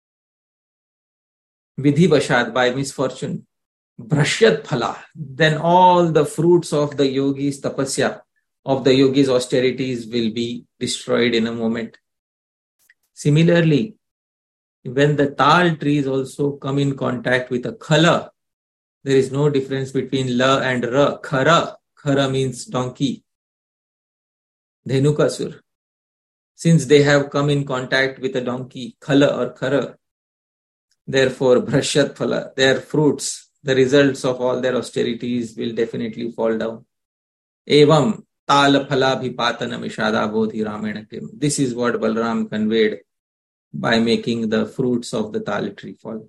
vidhi bashad, by misfortune, brashyat phala, then all the fruits of the yogi's tapasya, of the yogi's austerities will be destroyed in a moment. Similarly, when the tal trees also come in contact with a khala, there is no difference between la and ra. Khara. Khara means donkey. Dhenukasur. Since they have come in contact with a donkey, khala or khara, therefore brashyat phala, their fruits, the results of all their austerities will definitely fall down. Evam tal phala bhipatana mishada bodhi ramena kim. This is what Balram conveyed by making the fruits of the tal tree fall.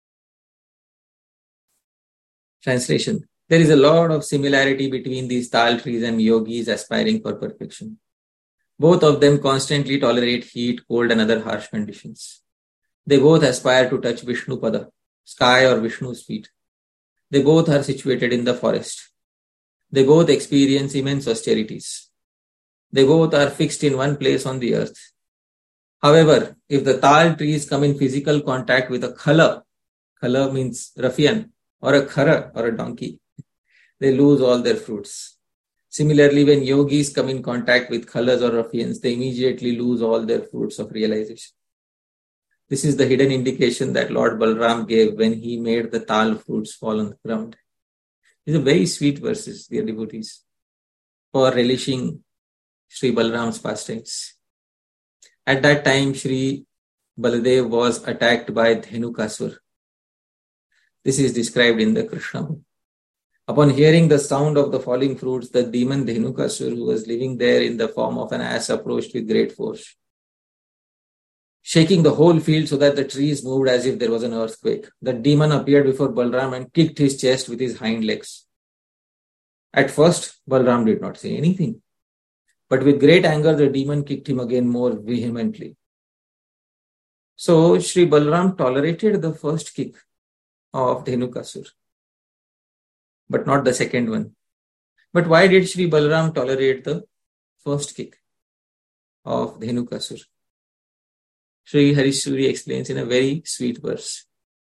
Translation. There is a lot of similarity between these tal trees and yogis aspiring for perfection. Both of them constantly tolerate heat, cold and other harsh conditions. They both aspire to touch Vishnu Pada, sky or Vishnu's feet. They both are situated in the forest. They both experience immense austerities. They both are fixed in one place on the earth. However, if the tal trees come in physical contact with a khala means ruffian, or a khara or a donkey, they lose all their fruits. Similarly, when yogis come in contact with khalas or ruffians, they immediately lose all their fruits of realization. This is the hidden indication that Lord Balram gave when he made the tal fruits fall on the ground. These are very sweet verses, dear devotees, for relishing Sri Balram's pastimes. At that time, Sri Baladev was attacked by Dhenukasur. This is described in the Krishna book. Upon hearing the sound of the falling fruits, the demon Dhenukasur, who was living there in the form of an ass, approached with great force, shaking the whole field so that the trees moved as if there was an earthquake. The demon appeared before Balram and kicked his chest with his hind legs. At first, Balram did not say anything. But with great anger, the demon kicked him again more vehemently. So, Sri Balram tolerated the first kick of Dhenukasur, but not the second one. But why did Sri Balram tolerate the first kick of Dhenukasur? Sri Harisuri explains in a very sweet verse.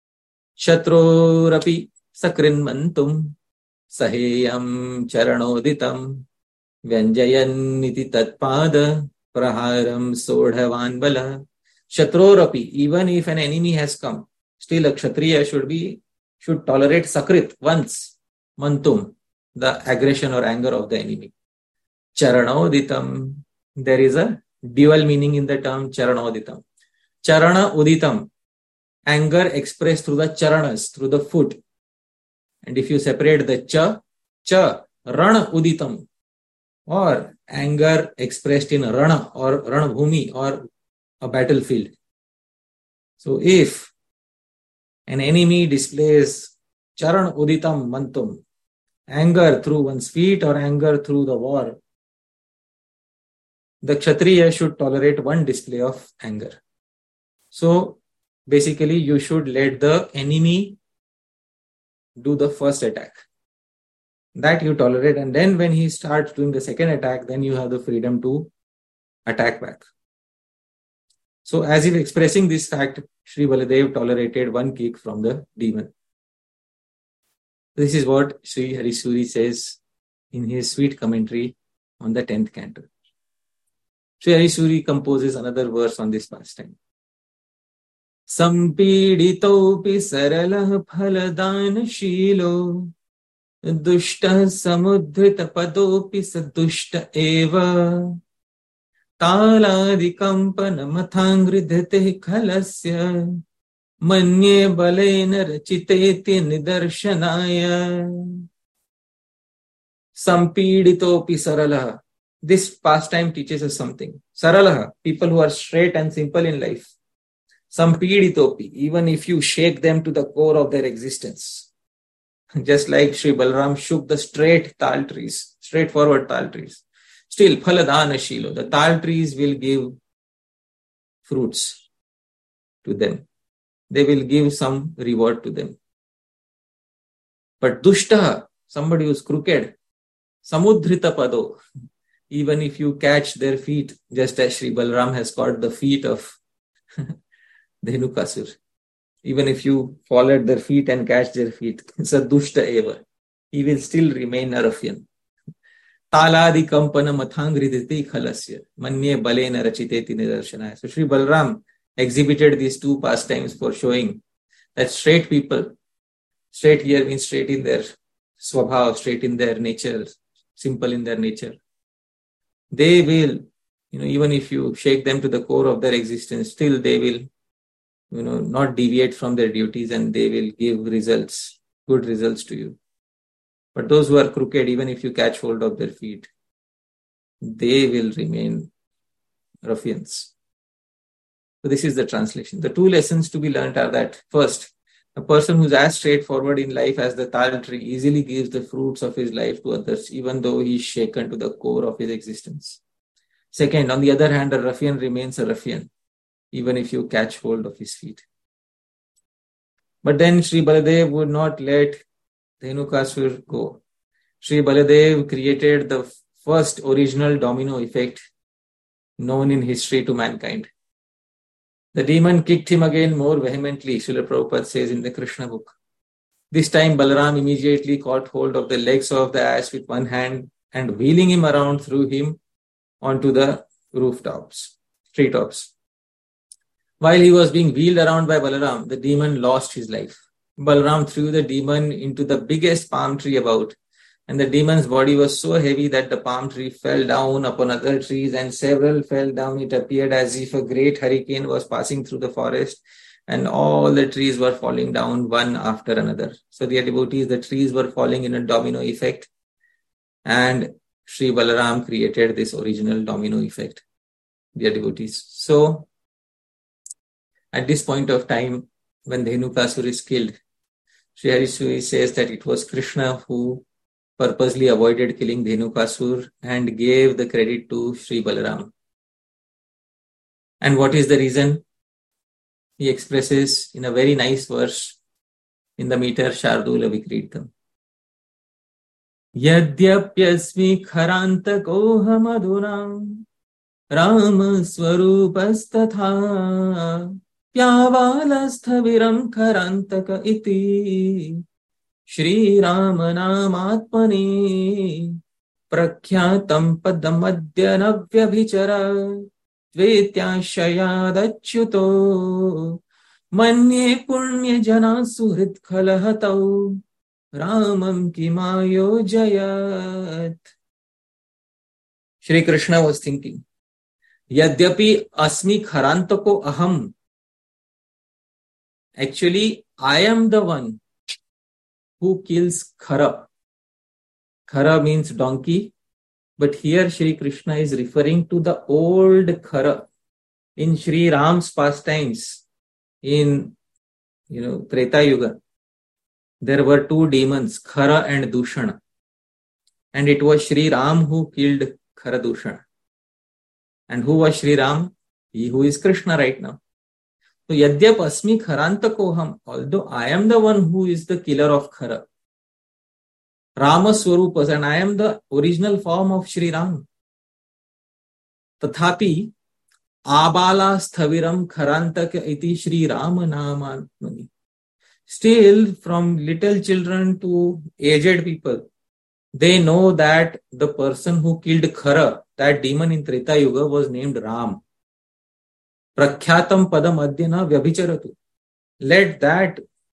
Shatrorapi sakrinmantum saheyam charanoditam vyanjayan tatpada praharam sodhavan bala. Shatrorapi, even if an enemy has come, still a Kshatriya should tolerate sakrit once, mantum, the aggression or anger of the enemy. Charanoditam, there is a dual meaning in the term charanoditam. Charana uditam, anger expressed through the charanas, through the foot. And if you separate the cha, rana uditam, or anger expressed in rana or ranabhumi or a battlefield. So if an enemy displays charan uditam mantum, anger through one's feet or anger through the war, the Kshatriya should tolerate one display of anger. So basically you should let the enemy do the first attack. That you tolerate, and then when he starts doing the second attack, then you have the freedom to attack back. So as if expressing this fact, Sri Baladev tolerated one kick from the demon. This is what Sri Harisuri says in his sweet commentary on the 10th canto. Sri Harisuri composes another verse on this pastime. Sampiditopi saralah phaladana-shilo dushta samudhrita padopi sadushta eva taladikampanamathangridhate khalasya Manye balena rachiteti nidarshanaya. Sampiditopi saralaha. This pastime teaches us something. Saralaha, people who are straight and simple in life. Sampiditopi, even if you shake them to the core of their existence. Just like Sri Balram shook the straightforward tal trees. Still, phaladana shilo, the tal trees will give fruits to them. They will give some reward to them. But dushtaha, somebody who is crooked, samudhrita pado, even if you catch their feet, just as Sri Balram has caught the feet of Dhenukasur, even if you fall at their feet and catch their feet, it's a dushta eva. He will still remain a ruffian. Taladi kampana mathangriditi khalasya, manye balena rachiteti nidarshanaya. So Sri Balram exhibited these two pastimes for showing that straight people, straight here means straight in their swabhav, straight in their nature, simple in their nature. They will, even if you shake them to the core of their existence, still they will, not deviate from their duties and they will give results, good results to you. But those who are crooked, even if you catch hold of their feet, they will remain ruffians. So this is the translation. The two lessons to be learned are that first, a person who's as straightforward in life as the tal tree easily gives the fruits of his life to others, even though he is shaken to the core of his existence. Second, on the other hand, a ruffian remains a ruffian, even if you catch hold of his feet. But then Sri Baladev would not let Dhenukasur go. Sri Baladev created the first original domino effect known in history to mankind. The demon kicked him again more vehemently, Srila Prabhupada says in the Krishna book. This time Balaram immediately caught hold of the legs of the ass with one hand and wheeling him around threw him onto the treetops. While he was being wheeled around by Balaram, the demon lost his life. Balaram threw the demon into the biggest palm tree about, and the demon's body was so heavy that the palm tree fell down upon other trees and several fell down. It appeared as if a great hurricane was passing through the forest and all the trees were falling down one after another. So dear devotees, the trees were falling in a domino effect and Sri Balaram created this original domino effect, dear devotees. So at this point of time, when Dhenukasur is killed, Sri Harisuri says that it was Krishna who purposely avoided killing Dhenukasur and gave the credit to Sri Balaram. And what is the reason? He expresses in a very nice verse in the meter Shardula Vikritam. Yadyapyasmi kharantako hamadunam Rama swarupastatha Pyavalasthaviram kharantaka iti Shri Rama Namatmani Prakhyatam Padamadya Navyabhichara Dvetyashayadachyuto Manye Punya Jana Suhrit Khalahatau Ramam Kimayo Jayat. Shri Krishna was thinking, Yadyapi Asmi Kharantako Aham. Actually, I am the one who kills Khara. Khara means donkey, but here Shri Krishna is referring to the old Khara. In Shri Ram's pastimes, in Treta Yuga, there were two demons, Khara and Dushana. And it was Shri Ram who killed Khara Dushana. And who was Shri Ram? He who is Krishna right now. So Yadyap Asmi Kharantakoham, although I am the one who is the killer of Khara, Rama Swarupas, and I am the original form of Shri Ram. Tathapi Abala Sthaviram Kharantaka iti Shri Rama Namatmani. Still, from little children to aged people, they know that the person who killed Khara, that demon in Treta Yuga, was named Ram. Prakhyatam Padam Adhyana Vyabhicharatu. Let that,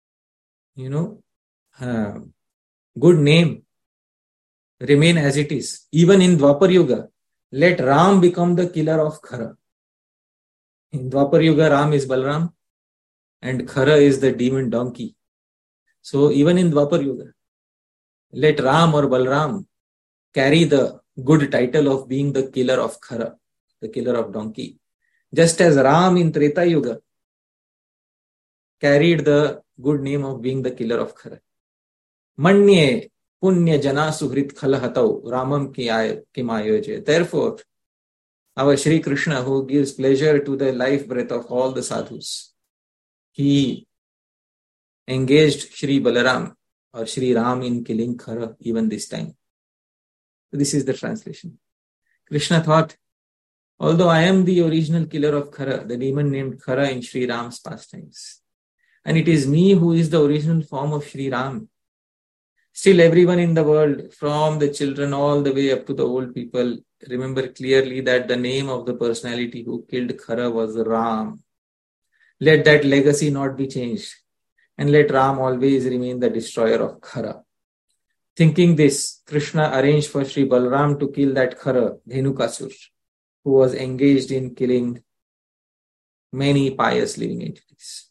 good name remain as it is. Even in Dwapar Yuga, let Ram become the killer of Khara. In Dwapar Yuga, Ram is Balram and Khara is the demon donkey. So even in Dwapar Yuga, let Ram or Balram carry the good title of being the killer of Khara, the killer of donkey. Just as Ram in Treta Yuga carried the good name of being the killer of Khara. Manye punya jana suhrit khalhatau Ramam kimayoje. Therefore, our Shri Krishna, who gives pleasure to the life breath of all the sadhus, he engaged Shri Balaram or Shri Ram in killing Khara even this time. This is the translation. Krishna thought, although I am the original killer of Khara, the demon named Khara in Shri Ram's pastimes, and it is me who is the original form of Shri Ram, still everyone in the world, from the children all the way up to the old people, remember clearly that the name of the personality who killed Khara was Ram. Let that legacy not be changed, and let Ram always remain the destroyer of Khara. Thinking this, Krishna arranged for Sri Balram to kill that Khara, Dhenukasur, who was engaged in killing many pious living entities.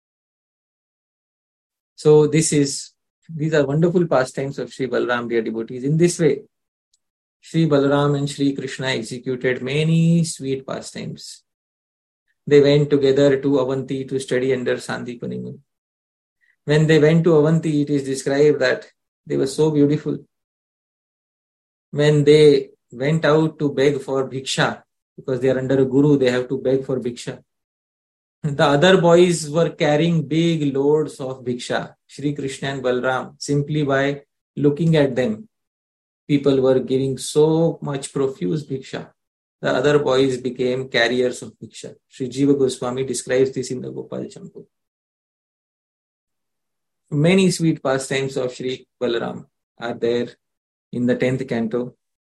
So these are wonderful pastimes of Sri Balram, dear devotees. In this way, Sri Balram and Sri Krishna executed many sweet pastimes. They went together to Avanti to study under Sandipani Muni. When they went to Avanti, it is described that they were so beautiful. When they went out to beg for bhiksha, because they are under a guru, they have to beg for bhiksha. The other boys were carrying big loads of bhiksha. Shri Krishna and Balram, simply by looking at them, people were giving so much profuse bhiksha. The other boys became carriers of bhiksha. Sri Jiva Goswami describes this in the Gopal Champu. Many sweet pastimes of Sri Balaram are there in the 10th canto.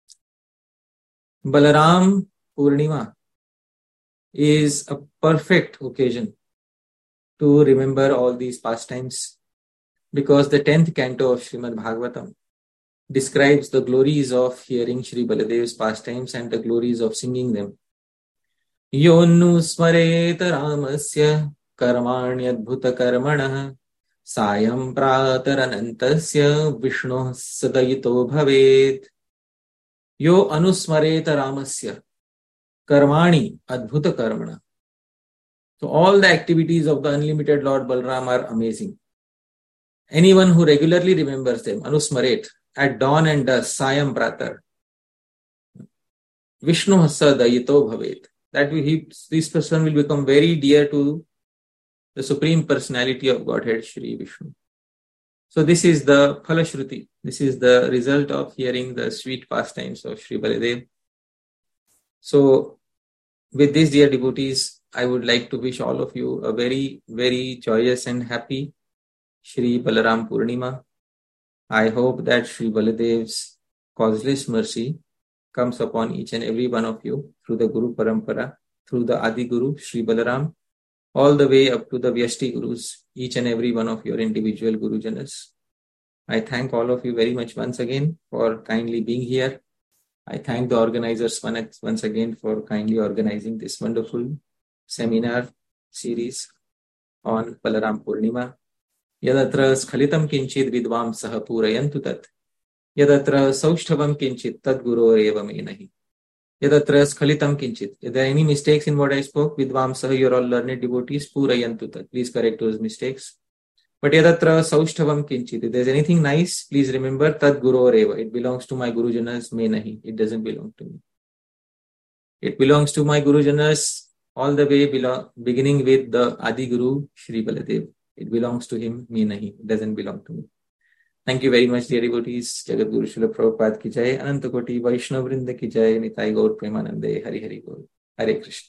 Balaram Purnima is a perfect occasion to remember all these pastimes, because the 10th canto of Srimad Bhagavatam describes the glories of hearing Sri Baladev's pastimes and the glories of singing them. Yonu smareta ramasya karmanyadbhuta karmanah sayam prataranantasya vishnu sadayito bhavet. Yo anusmareta ramasya karmani adbhuta karmana. So all the activities of the unlimited Lord Balram are amazing. Anyone who regularly remembers them, anusmaret, at dawn and dusk, sayam pratar, Vishnu sadayito bhavet. That this person will become very dear to the Supreme Personality of Godhead, Shri Vishnu. So this is the Phalashruti. This is the result of hearing the sweet pastimes of Shri Baladev. So with these, dear devotees, I would like to wish all of you a very, very joyous and happy Shri Balaram Purnima. I hope that Shri Baladev's causeless mercy comes upon each and every one of you through the Guru Parampara, through the Adi Guru, Shri Balaram, all the way up to the Vyashti Gurus, each and every one of your individual Gurujanas. I thank all of you very much once again for kindly being here. I thank the organizers once again for kindly organizing this wonderful seminar series on Balaram Purnima. Yadatra skhalitam kinchid vidvam saha purayantu tat. Yadatra saushthavam kinchit tad guroreva me nahi. Yadatra skhalitam kinchit. If there are any mistakes in what I spoke, vidvam saha, you are all learned devotees, purayantu tat. Please correct those mistakes. But yadatra saushthavam kinchit. If there is anything nice, please remember tad guroreva. It belongs to my Gurujanas, me nahi. It doesn't belong to me. It belongs to my Gurujanas all the way beginning with the Adi Guru, Shri Baladev. It belongs to him, me nahi. It doesn't belong to me. Thank you very much, dear devotees. Jagat Guru Srila Prabhupada ki jai, Ananta Koti Vaishnav Vrinda ki jai, Nitai Gaur Premanande, Hari Hari Gaur. Hare Krishna.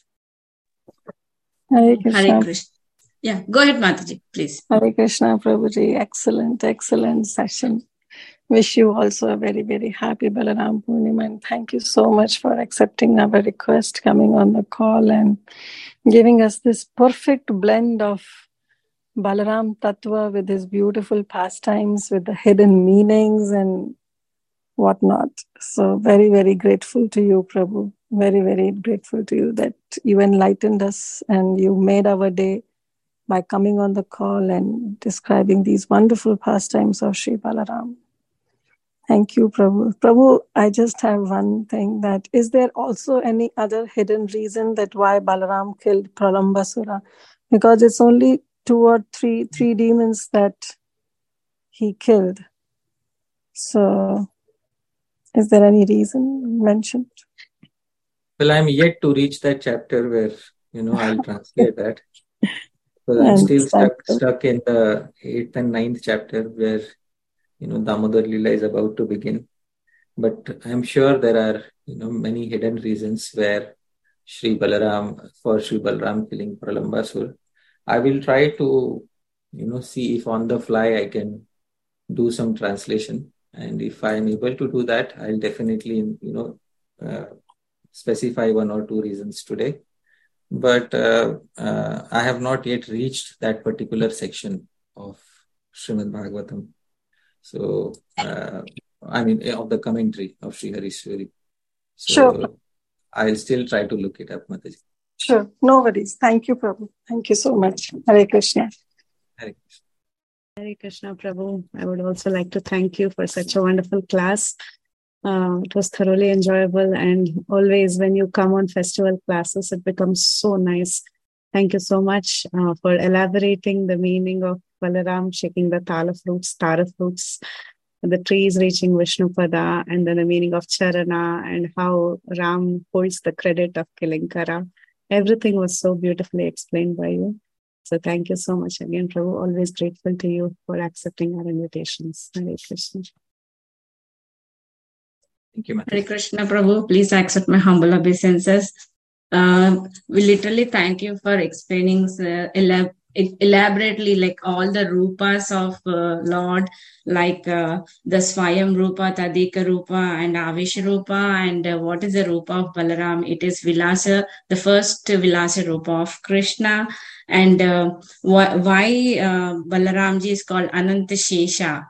Hare Krishna. Hare Krishna. Yeah, go ahead, Mataji, please. Hare Krishna, Prabhuji. Excellent session. Wish you also a very, very happy Balaram Purnima, and thank you so much for accepting our request, coming on the call and giving us this perfect blend of Balaram Tattva with his beautiful pastimes, with the hidden meanings and whatnot. So very, very grateful to you, Prabhu. Very, very grateful to you that you enlightened us and you made our day by coming on the call and describing these wonderful pastimes of Sri Balaram. Thank you, Prabhu. Prabhu, I just have one thing, that is there also any other hidden reason that why Balaram killed Pralambasura? Because it's only three demons that he killed. So is there any reason mentioned? Well, I'm yet to reach that chapter where, I'll translate that. Because I'm still stuck in the 8th and 9th chapter where, Damodar Lila is about to begin. But I'm sure there are, many hidden reasons where Sri Balaram killing Pralambasur. I will try to, see if on the fly I can do some translation. And if I'm able to do that, I'll definitely, specify 1 or 2 reasons today. But I have not yet reached that particular section of Srimad Bhagavatam. So, of the commentary of Sri Harishwari. So, sure. I'll still try to look it up, Mataji. Sure, no worries. Thank you, Prabhu. Thank you so much. Hare Krishna. Hare Krishna. Hare Krishna, Prabhu. I would also like to thank you for such a wonderful class. It was thoroughly enjoyable, and always when you come on festival classes, it becomes so nice. Thank you so much for elaborating the meaning of Balaram shaking the tara fruits, the trees reaching Vishnupada, and then the meaning of Charana, and how Ram holds the credit of killing Kara. Everything was so beautifully explained by you. So thank you so much again, Prabhu. Always grateful to you for accepting our invitations. Hare Krishna. Thank you, Mataji. Hare Krishna, Prabhu. Please accept my humble obeisances. We literally thank you for explaining elaborately like all the rupas of Lord, like the Swayam Rupa, Tadika Rupa, and Avish Rupa, and what is the Rupa of Balaram? It is Vilasa, the first Vilasa Rupa of Krishna, and why Balaramji is called Ananta Shesha,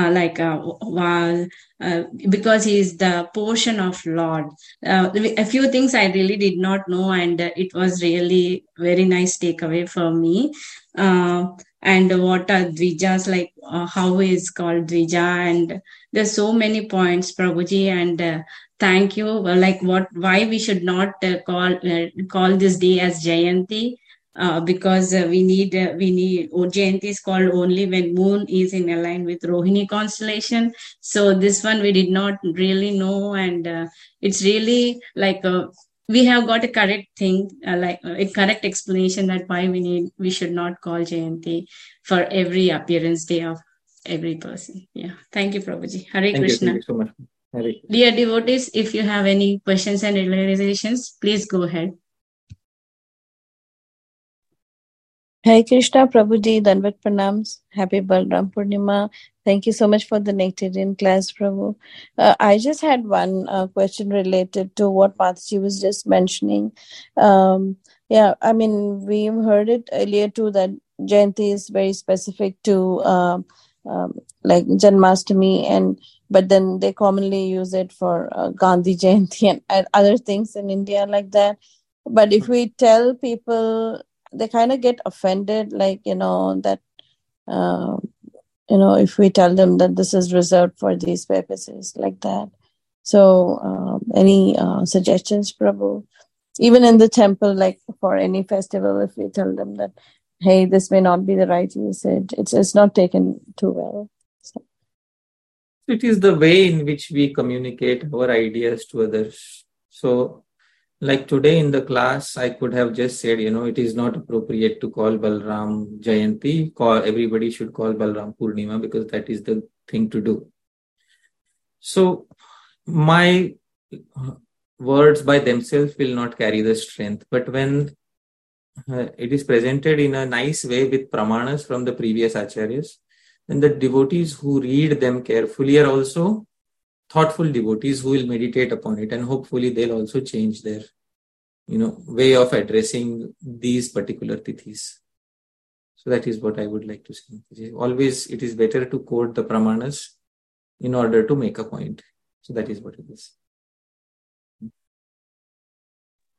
because he is the portion of Lord. A few things I really did not know, and it was really very nice takeaway for me. And what are Dvijas, like how is called Dvija, and there's so many points, Prabhuji, and thank you. Why we should not call this day as Jayanti. Because we need Jayanti is called only when moon is in align with Rohini constellation. So this one we did not really know, and it's really like we have got a correct thing, a correct explanation that why we should not call Jayanti for every appearance day of every person. Yeah, thank you, Prabhuji. Hare Krishna. Thank you so much. Hare Krishna. Dear devotees, if you have any questions and realizations, please go ahead. Hare Krishna, Prabhuji, Danvat Pranams. Happy Balaram Purnima. Thank you so much for the Nectarian class, Prabhu. I just had one question related to what Mataji was just mentioning. We've heard it earlier too, that Jayanti is very specific to like Janmashtami, but then they commonly use it for Gandhi Jayanti and other things in India like that. But if we tell people, they kind of get offended, that, if we tell them that this is reserved for these purposes like that. So any suggestions, Prabhu? Even in the temple, like for any festival, if we tell them that, hey, this may not be the right usage, it's not taken too well. So. It is the way in which we communicate our ideas to others. So, like today in the class, I could have just said, it is not appropriate to call Balaram Jayanti. Everybody should call Balaram Purnima because that is the thing to do. So, my words by themselves will not carry the strength. But when it is presented in a nice way with pramanas from the previous acharyas, then the devotees who read them carefully are also thoughtful devotees who will meditate upon it, and hopefully they'll also change their, way of addressing these particular tithis. So that is what I would like to say. Always, it is better to quote the pramanas in order to make a point. So that is what it is.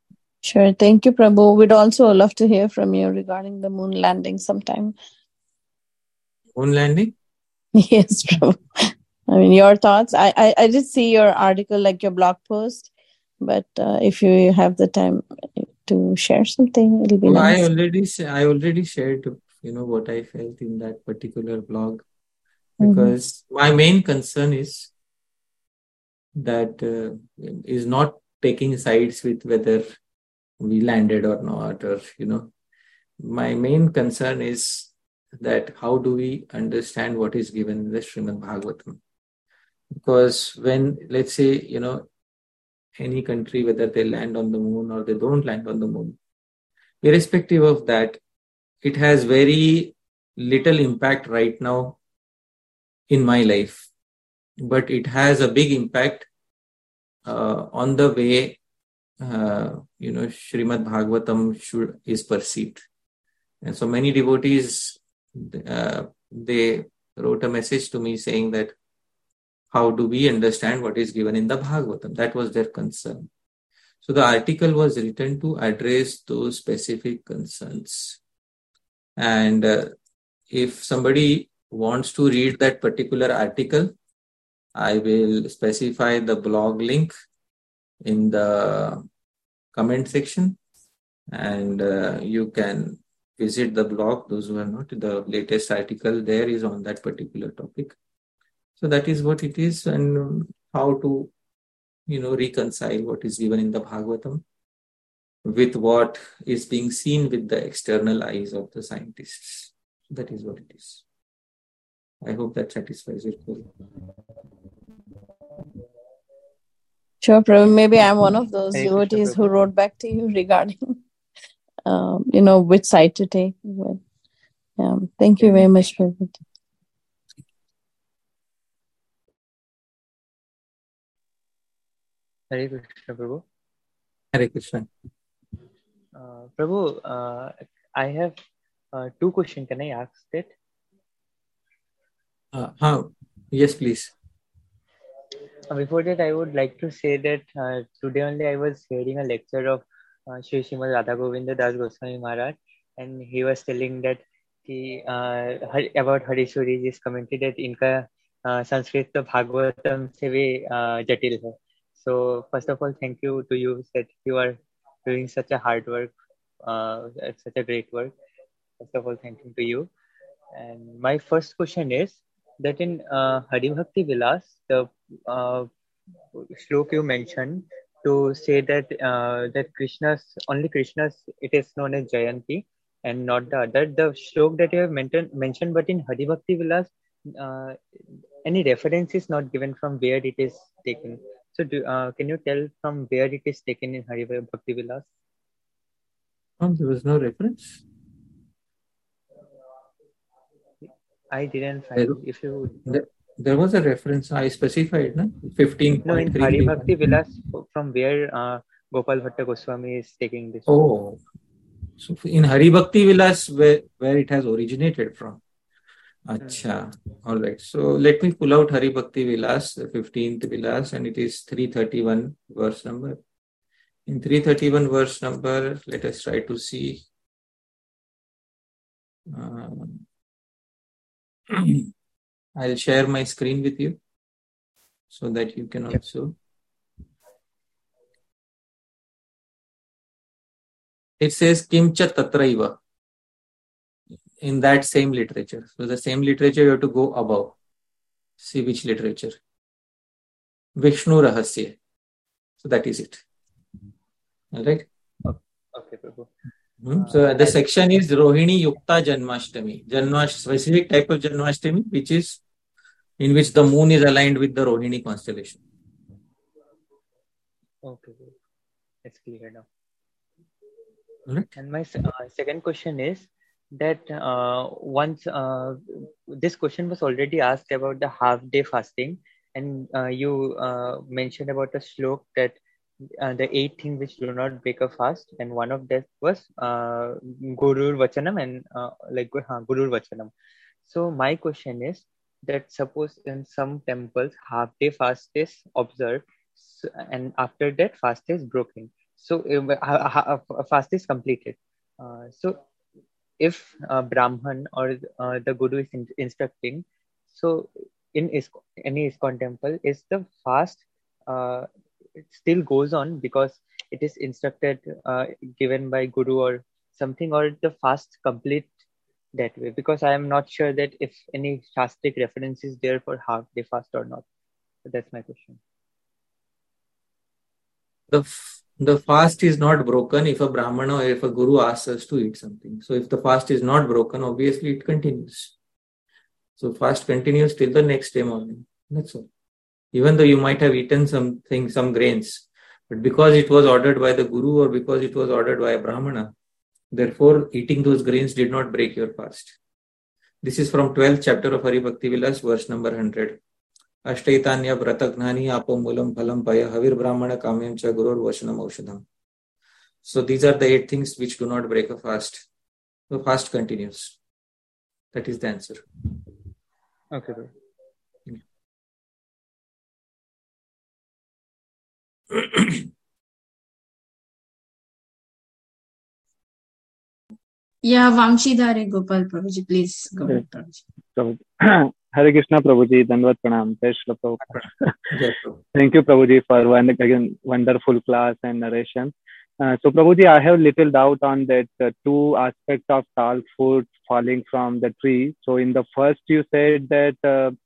Sure. Thank you, Prabhu. We'd also love to hear from you regarding the moon landing sometime. Moon landing? Yes, Prabhu. I mean, your thoughts. I did see your article, like your blog post, but if you have the time to share something, it'll be nice. I already shared, what I felt in that particular blog, because my main concern is that is not taking sides with whether we landed or not, or my main concern is that how do we understand what is given in the Srimad Bhagavatam? Because when, let's say, any country, whether they land on the moon or they don't land on the moon, irrespective of that, it has very little impact right now in my life, but it has a big impact on the way Srimad Bhagavatam is perceived. And so many devotees, they wrote a message to me saying that how do we understand what is given in the Bhagavatam? That was their concern. So the article was written to address those specific concerns. And if somebody wants to read that particular article, I will specify the blog link in the comment section, and you can visit the blog. Those who are not, the latest article there is on that particular topic. So that is what it is, and how to reconcile what is given in the Bhagavatam with what is being seen with the external eyes of the scientists. That is what it is. I hope that satisfies your query. Sure, Prabhu. Maybe I'm one of those devotees who wrote back to you regarding, which side to take. But, thank you very much, Prabhu. Hare Krishna, Prabhu. Hare Krishna. Prabhu, I have 2 questions. Can I ask that? Yes, please. Before that, I would like to say that today only I was hearing a lecture of Sri Srimad Radha Govinda Das Goswami Maharaj, and he was telling that about Harishwari ji's commentary that इनका संस्कृत तो भागवतम से भी जटिल है. So first of all, thank you to you that you are doing such a hard work, such a great work. First of all, thank you to you. And my first question is that in Hari Bhakti Vilas, the shlok you mentioned to say that that only Krishna's it is known as Jayanti and not the other. The shlok that you have mentioned, but in Hari Bhakti Vilas, any reference is not given from where it is taken. So can you tell from where it is taken in Hari Bhakti Vilas? There was no reference. I didn't find it. If you there was a reference. I specified, no? 15.3. No, in Hari Bhakti Vilas, from where Gopal Bhatta Goswami is taking this. Oh, so in Hari Bhakti Vilas, where it has originated from. Acha. All right. So let me pull out Hari Bhakti Vilas, the 15th Vilas, and it is 331 verse number. In 331 verse number, let us try to see. I'll share my screen with you so that you can also. It says Kimcha Tatraiva in that same literature. So the same literature, you have to go above. See which literature. Vishnu Rahasya. So that is it. All right. Okay, Prabhu. So the section is Rohini Yukta Janmashtami. Specific type of Janmashtami, which is in which the moon is aligned with the Rohini constellation. Okay, it's clear now. Right. And my second question is that once this question was already asked about the half-day fasting, and you mentioned about a shlok that the 8 things which do not break a fast, and one of that was Gurur Vachanam and Gurur Vachanam. So my question is that suppose in some temples half-day fast is observed, and after that fast is broken. So fast is completed. So if Brahman or the Guru is instructing, so in any ISKCON temple, is the fast it still goes on because it is instructed, given by Guru or something, or the fast complete that way? Because I am not sure that if any Shastric reference is there for half day fast or not. So that's my question. The fast is not broken if a Brahmana or if a Guru asks us to eat something. So if the fast is not broken, obviously it continues. So fast continues till the next day morning. That's all. Even though you might have eaten something, some grains, but because it was ordered by the Guru or because it was ordered by a Brahmana, therefore eating those grains did not break your fast. This is from 12th chapter of Hari Bhakti Vilas, verse number 100. Ashtaitanya Vratagnani Apo Mulam Phalam Paya Havir Brahmana Kamyam Cha Gurur Vashanam Aushadham. So these are the 8 things which do not break a fast. The fast continues. That is the answer. Okay, bro. Yeah, Vamshidhare Gopal Prabhuji, please go ahead, Prabhuji. Hare Krishna Prabhuji, Dandavat Pranam. Jai Shri Prabhupada. Thank you Prabhuji for again wonderful class and narration. So Prabhuji, I have little doubt on that 2 aspects of tal fruit falling from the tree. So in the first you said that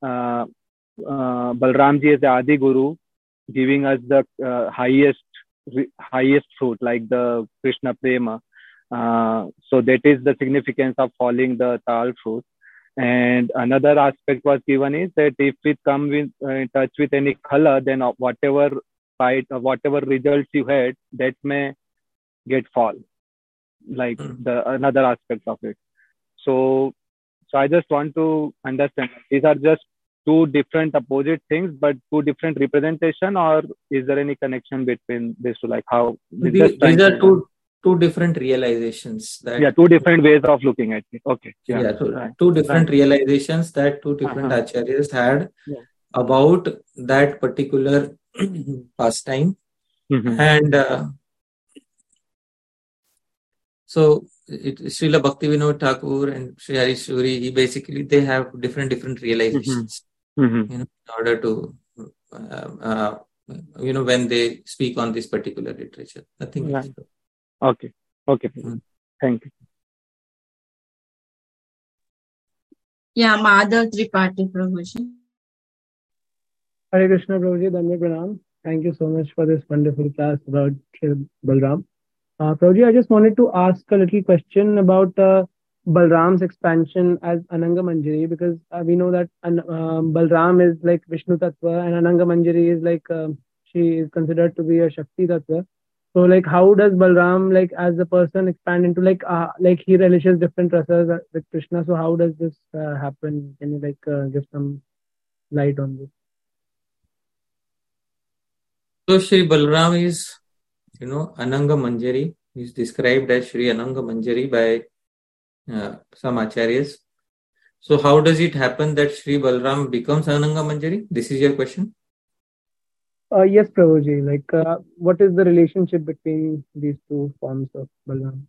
Balramji is the Adi Guru, giving us the highest fruit like the Krishna Prema. So that is the significance of falling the tal fruit. And another aspect was given is that if it come in touch with any color, then whatever fight or whatever results you had, that may get fall, like the another aspect of it. So I just want to understand, these are just 2 different opposite things, but 2 different representation, or is there any connection between these 2? Like how these are two different realizations. That 2 different ways of looking at it. Okay. Yeah. So 2 different realizations that 2 different acharyas had about that particular pastime. And so Srila Bhaktivinoda Thakur and Sri Harishwari, they have different realizations. In order to, when they speak on this particular literature. Nothing else. Okay. Thank you. Yeah, Madhav Tripathi Prabhuji. Hare Krishna Prabhuji, Dandavat Pranam. Thank you so much for this wonderful class about Shri Balram. Prabhuji, I just wanted to ask a little question about Balram's expansion as Ananga Manjari, because we know that Balram is like Vishnu Tattva and Ananga Manjari is like, she is considered to be a Shakti Tattva. So like how does Balram like as a person expand into like he relishes different rasas with Krishna? So how does this happen? Can you like give some light on this? So Shri Balram is, Ananga Manjari. He is described as Shri Ananga Manjari by some acharyas. So how does it happen that Shri Balram becomes Ananga Manjari? This is your question? Yes, Prabhuji. Like, what is the relationship between these 2 forms of Balram?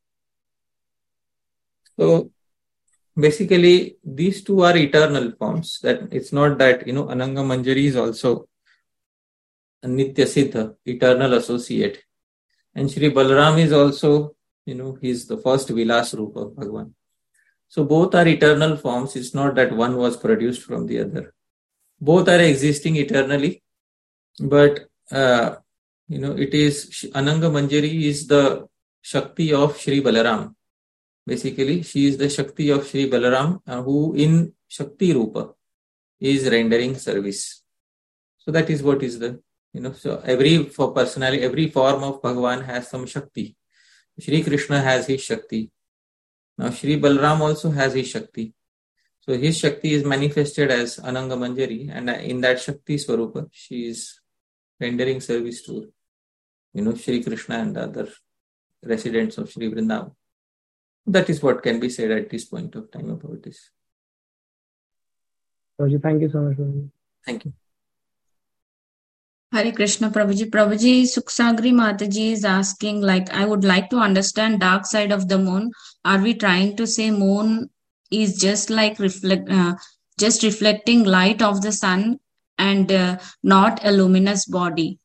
So, basically, these 2 are eternal forms. That it's not that, Ananga Manjari is also a Nitya Siddha, eternal associate. And Shri Balram is also, he's the first Vilas Rupa of Bhagavan. So, both are eternal forms. It's not that one was produced from the other. Both are existing eternally. But, it is Ananga Manjari is the Shakti of Shri Balaram. Basically, she is the Shakti of Shri Balaram who in Shakti Rupa is rendering service. So that is what is the, so every form of Bhagavan has some Shakti. Shri Krishna has his Shakti. Now Shri Balaram also has his Shakti. So his Shakti is manifested as Ananga Manjari, and in that Shakti Swarupa, she is rendering service to, Shri Krishna and other residents of Shri Vrindavan. That is what can be said at this point of time about this. Thank you so much. Thank you. Hare Krishna, Prabhuji. Prabhuji, Suksagri Mataji is asking, like, I would like to understand dark side of the moon. Are we trying to say moon is just like just reflecting light of the sun and not a luminous body?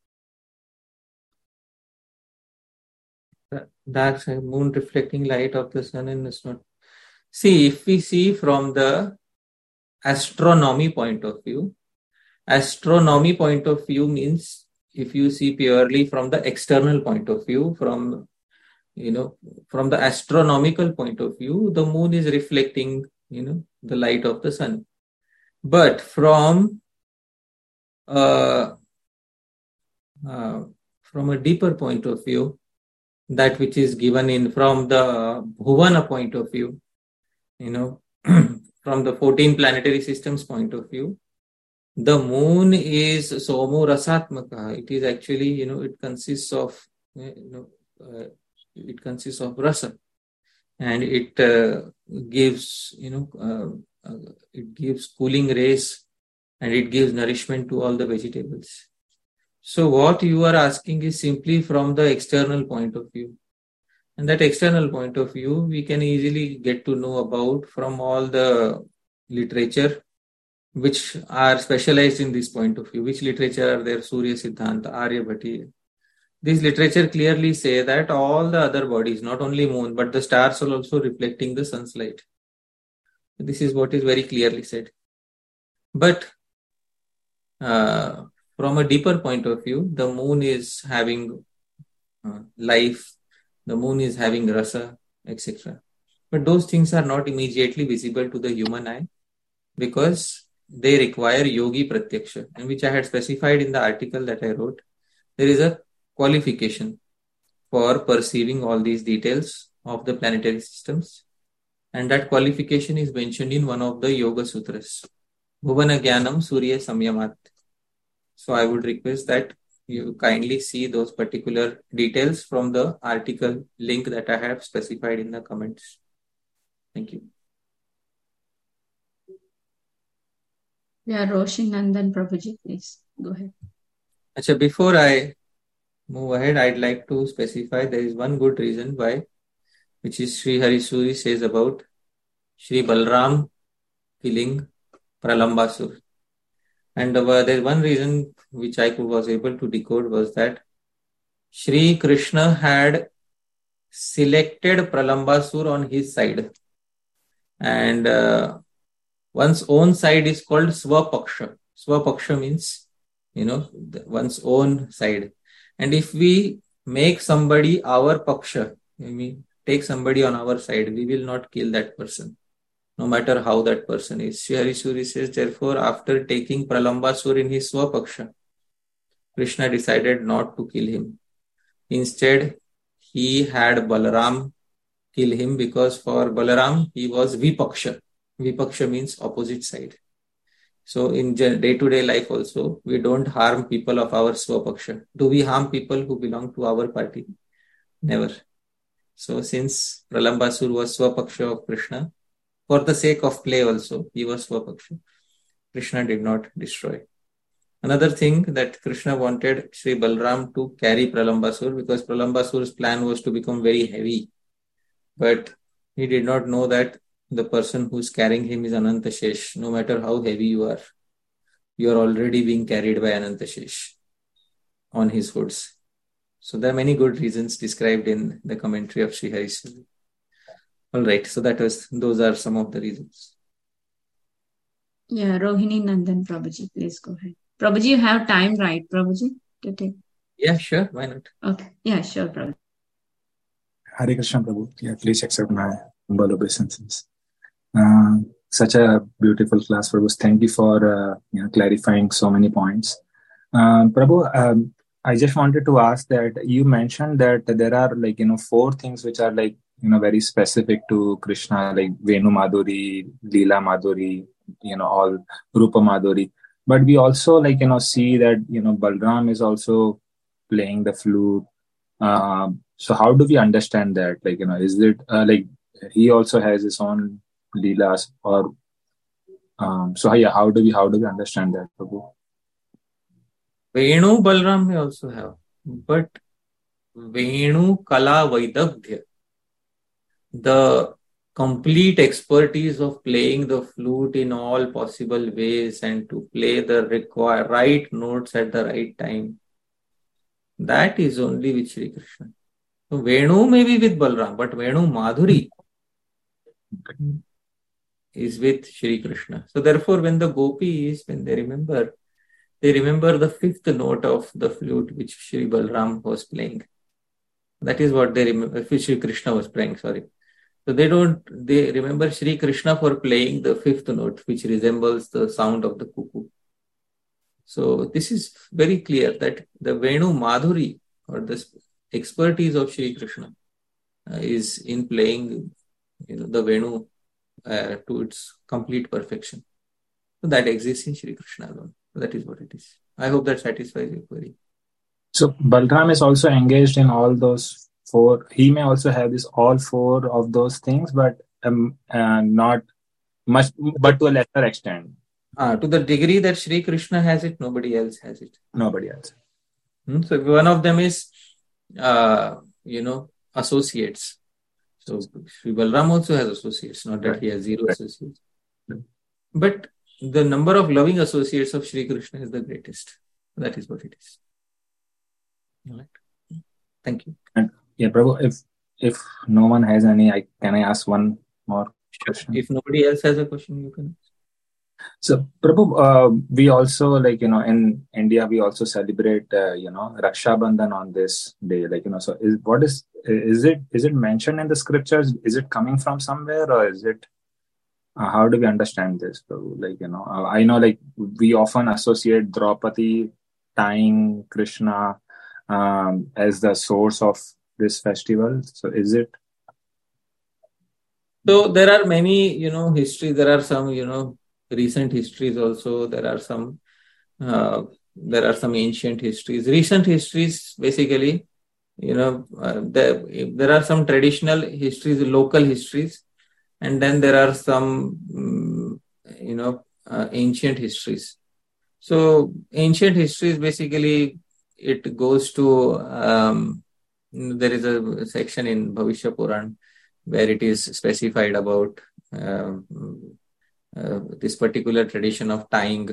Dark side, moon reflecting light of the sun, and it's not. See, if we see from the astronomy point of view means if you see purely from the external point of view, from the astronomical point of view, the moon is reflecting, the light of the sun. But from a deeper point of view, that which is given in from the Bhuvana point of view, from the 14 planetary systems point of view, the moon is Somo Rasatmaka. It is actually, it consists of, rasa, and it gives, it gives cooling rays, and it gives nourishment to all the vegetables. So what you are asking is simply from the external point of view. And that external point of view, we can easily get to know about from all the literature which are specialized in this point of view. Which literature are there? Surya Siddhanta, Aryabhati. These literature clearly say that all the other bodies, not only moon, but the stars are also reflecting the sun's light. This is what is very clearly said. But from a deeper point of view, the moon is having life, the moon is having rasa, etc. But those things are not immediately visible to the human eye because they require yogi pratyaksha, and which I had specified in the article that I wrote. There is a qualification for perceiving all these details of the planetary systems, and that qualification is mentioned in one of the Yoga Sutras, Bhuvana Jnanam Surya Samyamat. So I would request that you kindly see those particular details from the article link that I have specified in the comments. Thank you. Yeah, Roshi Nandan Prabhuji, please go ahead. Achha, before I move ahead, I'd like to specify there is one good reason why, which is Sri Harisuri says about Sri Balram killing Pralambasur. And there's one reason which I was able to decode was that Sri Krishna had selected Pralambasur on his side. And one's own side is called Swapaksha. Swapaksha means, one's own side. And if we make somebody our Paksha, take somebody on our side, we will not kill that person, no matter how that person is. Sri Harisuri says, therefore, after taking Pralambasur in his Swapaksha, Krishna decided not to kill him. Instead, he had Balaram kill him because for Balaram, he was Vipaksha. Vipaksha means opposite side. So in day-to-day life also, we don't harm people of our Swapaksha. Do we harm people who belong to our party? Never. So since Pralambasur was Swapaksha of Krishna, for the sake of play also, he was Swapaksha. Krishna did not destroy. Another thing that Krishna wanted Sri Balram to carry Pralambasur because Pralambasur's plan was to become very heavy. But he did not know that the person who's carrying him is Anantashesh. No matter how heavy you are already being carried by Anantashesh on his hoods. So there are many good reasons described in the commentary of Sri Harisuri. All right, so those are some of the reasons. Yeah, Rohini Nandan Prabhuji, please go ahead. Prabhuji, you have time, right, Prabhuji, to take? Yeah, sure, why not? Okay, yeah, sure, Prabhuji. Hare Krishna, Prabhu. Yeah, please accept my humble obeisances. Such a beautiful class, Prabhu. Thank you for clarifying so many points. Prabhu, I just wanted to ask that you mentioned that there are 4 things which are very specific to Krishna, like Venu Madhuri, Leela Madhuri, all Rupa Madhuri. But we also see that Balram is also playing the flute. So how do we understand that? Is it he also has his own leelas, or how do we understand that, Prabhu? Venu Balram may also have, but Venu Kala Vaidagdhya, the complete expertise of playing the flute in all possible ways and to play the right notes at the right time, that is only with Shri Krishna. So Venu may be with Balram, but Venu Madhuri is with Shri Krishna. So therefore, when the gopis, when they remember the fifth note of the flute which Shri Balram was playing. That is what they remember, Shri Krishna was playing, sorry. So they remember Shri Krishna for playing the fifth note, which resembles the sound of the cuckoo. So this is very clear that the Venu Madhuri, or the expertise of Shri Krishna, is in playing the Venu to its complete perfection. So that exists in Shri Krishna alone. That is what it is. I hope that satisfies your query. So Balram is also engaged in all those four. He may also have all four of those things, but not much, but to a lesser extent. To the degree that Shri Krishna has it, nobody else has it. Nobody else. So if one of them is, associates. So Shri Balram also has associates, not that he has zero associates. But the number of loving associates of Shri Krishna is the greatest. That is what it is. All right. Thank you. And Prabhu, if no one has any, can I ask one more question? If nobody else has a question, you can. So Prabhu, we also in India we also celebrate Raksha Bandhan on this day. So is it mentioned in the scriptures? Is it coming from somewhere, or is it? How do we understand this, Prabhu? I know we often associate Draupadi tying Krishna as the source of this festival. So is it? So there are many, histories. There are some, recent histories also. There are some ancient histories. Recent histories, basically, there are some traditional histories, local histories, and then there are some, ancient histories. So ancient histories, basically, it goes to, there is a section in Bhavishya Puran where it is specified about this particular tradition of tying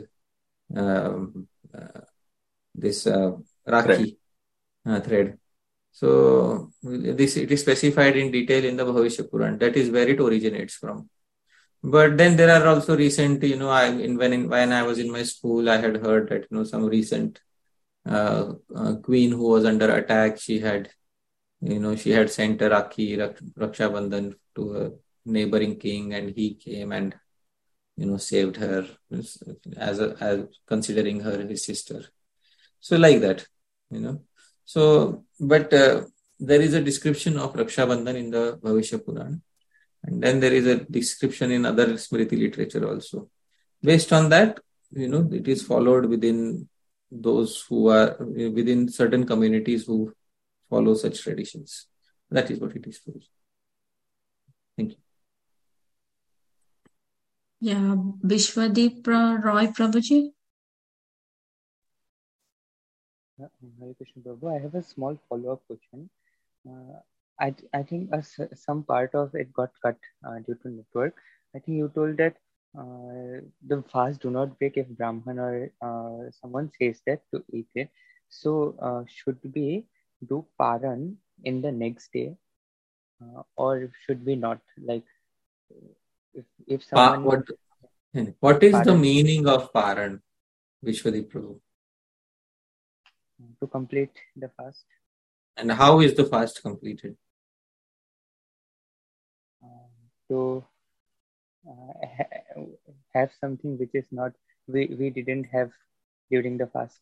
this Rakhi thread. So it is specified in detail in the Bhavishya Puran. That is where it originates from. But then there are also recent, when I was in my school, I had heard that some recent queen who was under attack, she had sent a Rakhi, Raksha Bandhan to a neighboring king, and he came and saved her as considering her his sister. So like that, So, but there is a description of Raksha Bandhan in the Bhavishya Puran, and then there is a description in other Smriti literature also. Based on that, it is followed within those who are within certain communities who follow such traditions. That is what it is. Thank you. Yeah, Vishwadeep Roy Prabhuji. Hare Krishna Prabhu, I have a small follow-up question. I think some part of it got cut due to network. I think you told that the fast do not break if Brahman or someone says that to eat it. So should we do Paran in the next day, or should we not? Like if someone. What is the meaning of Paran, Vishwadeep Prabhu? To complete the fast. And how is the fast completed? To have something which is not we didn't have during the fast.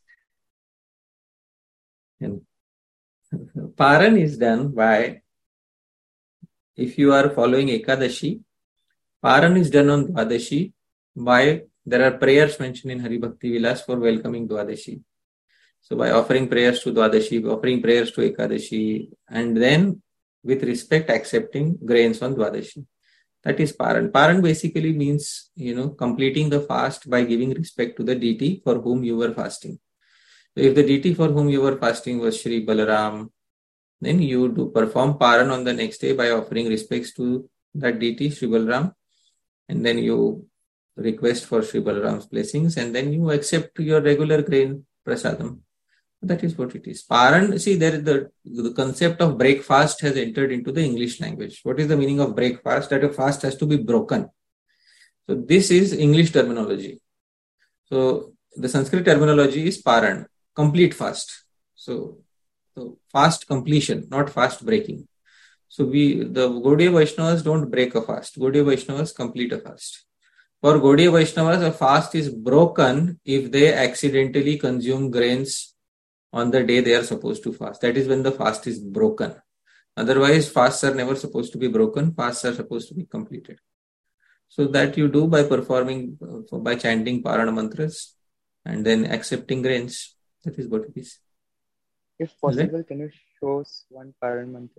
And Paran is done by, if you are following Ekadashi, Paran is done on Dwadashi by, there are prayers mentioned in Hari Bhakti Vilas for welcoming Dwadashi. So by offering prayers to Dwadashi, offering prayers to Ekadashi, and then with respect accepting grains on Dwadashi. That is Paran. Paran basically means, completing the fast by giving respect to the deity for whom you were fasting. If the deity for whom you were fasting was Shri Balaram, then you do perform Paran on the next day by offering respects to that deity, Shri Balaram, and then you request for Shri Balaram's blessings, and then you accept your regular grain prasadam. That is what it is. Paran, see, there is the concept of breakfast has entered into the English language. What is the meaning of breakfast? That a fast has to be broken. So this is English terminology. So the Sanskrit terminology is Paran, complete fast. So fast completion, not fast breaking. So the Gaudiya Vaishnavas don't break a fast. Gaudiya Vaishnavas complete a fast. For Gaudiya Vaishnavas, a fast is broken if they accidentally consume grains on the day they are supposed to fast. That is when the fast is broken. Otherwise, fasts are never supposed to be broken. Fasts are supposed to be completed. So that you do by performing, by chanting Parana mantras and then accepting grains. That is what it is. If possible, can you show us one Parana mantra?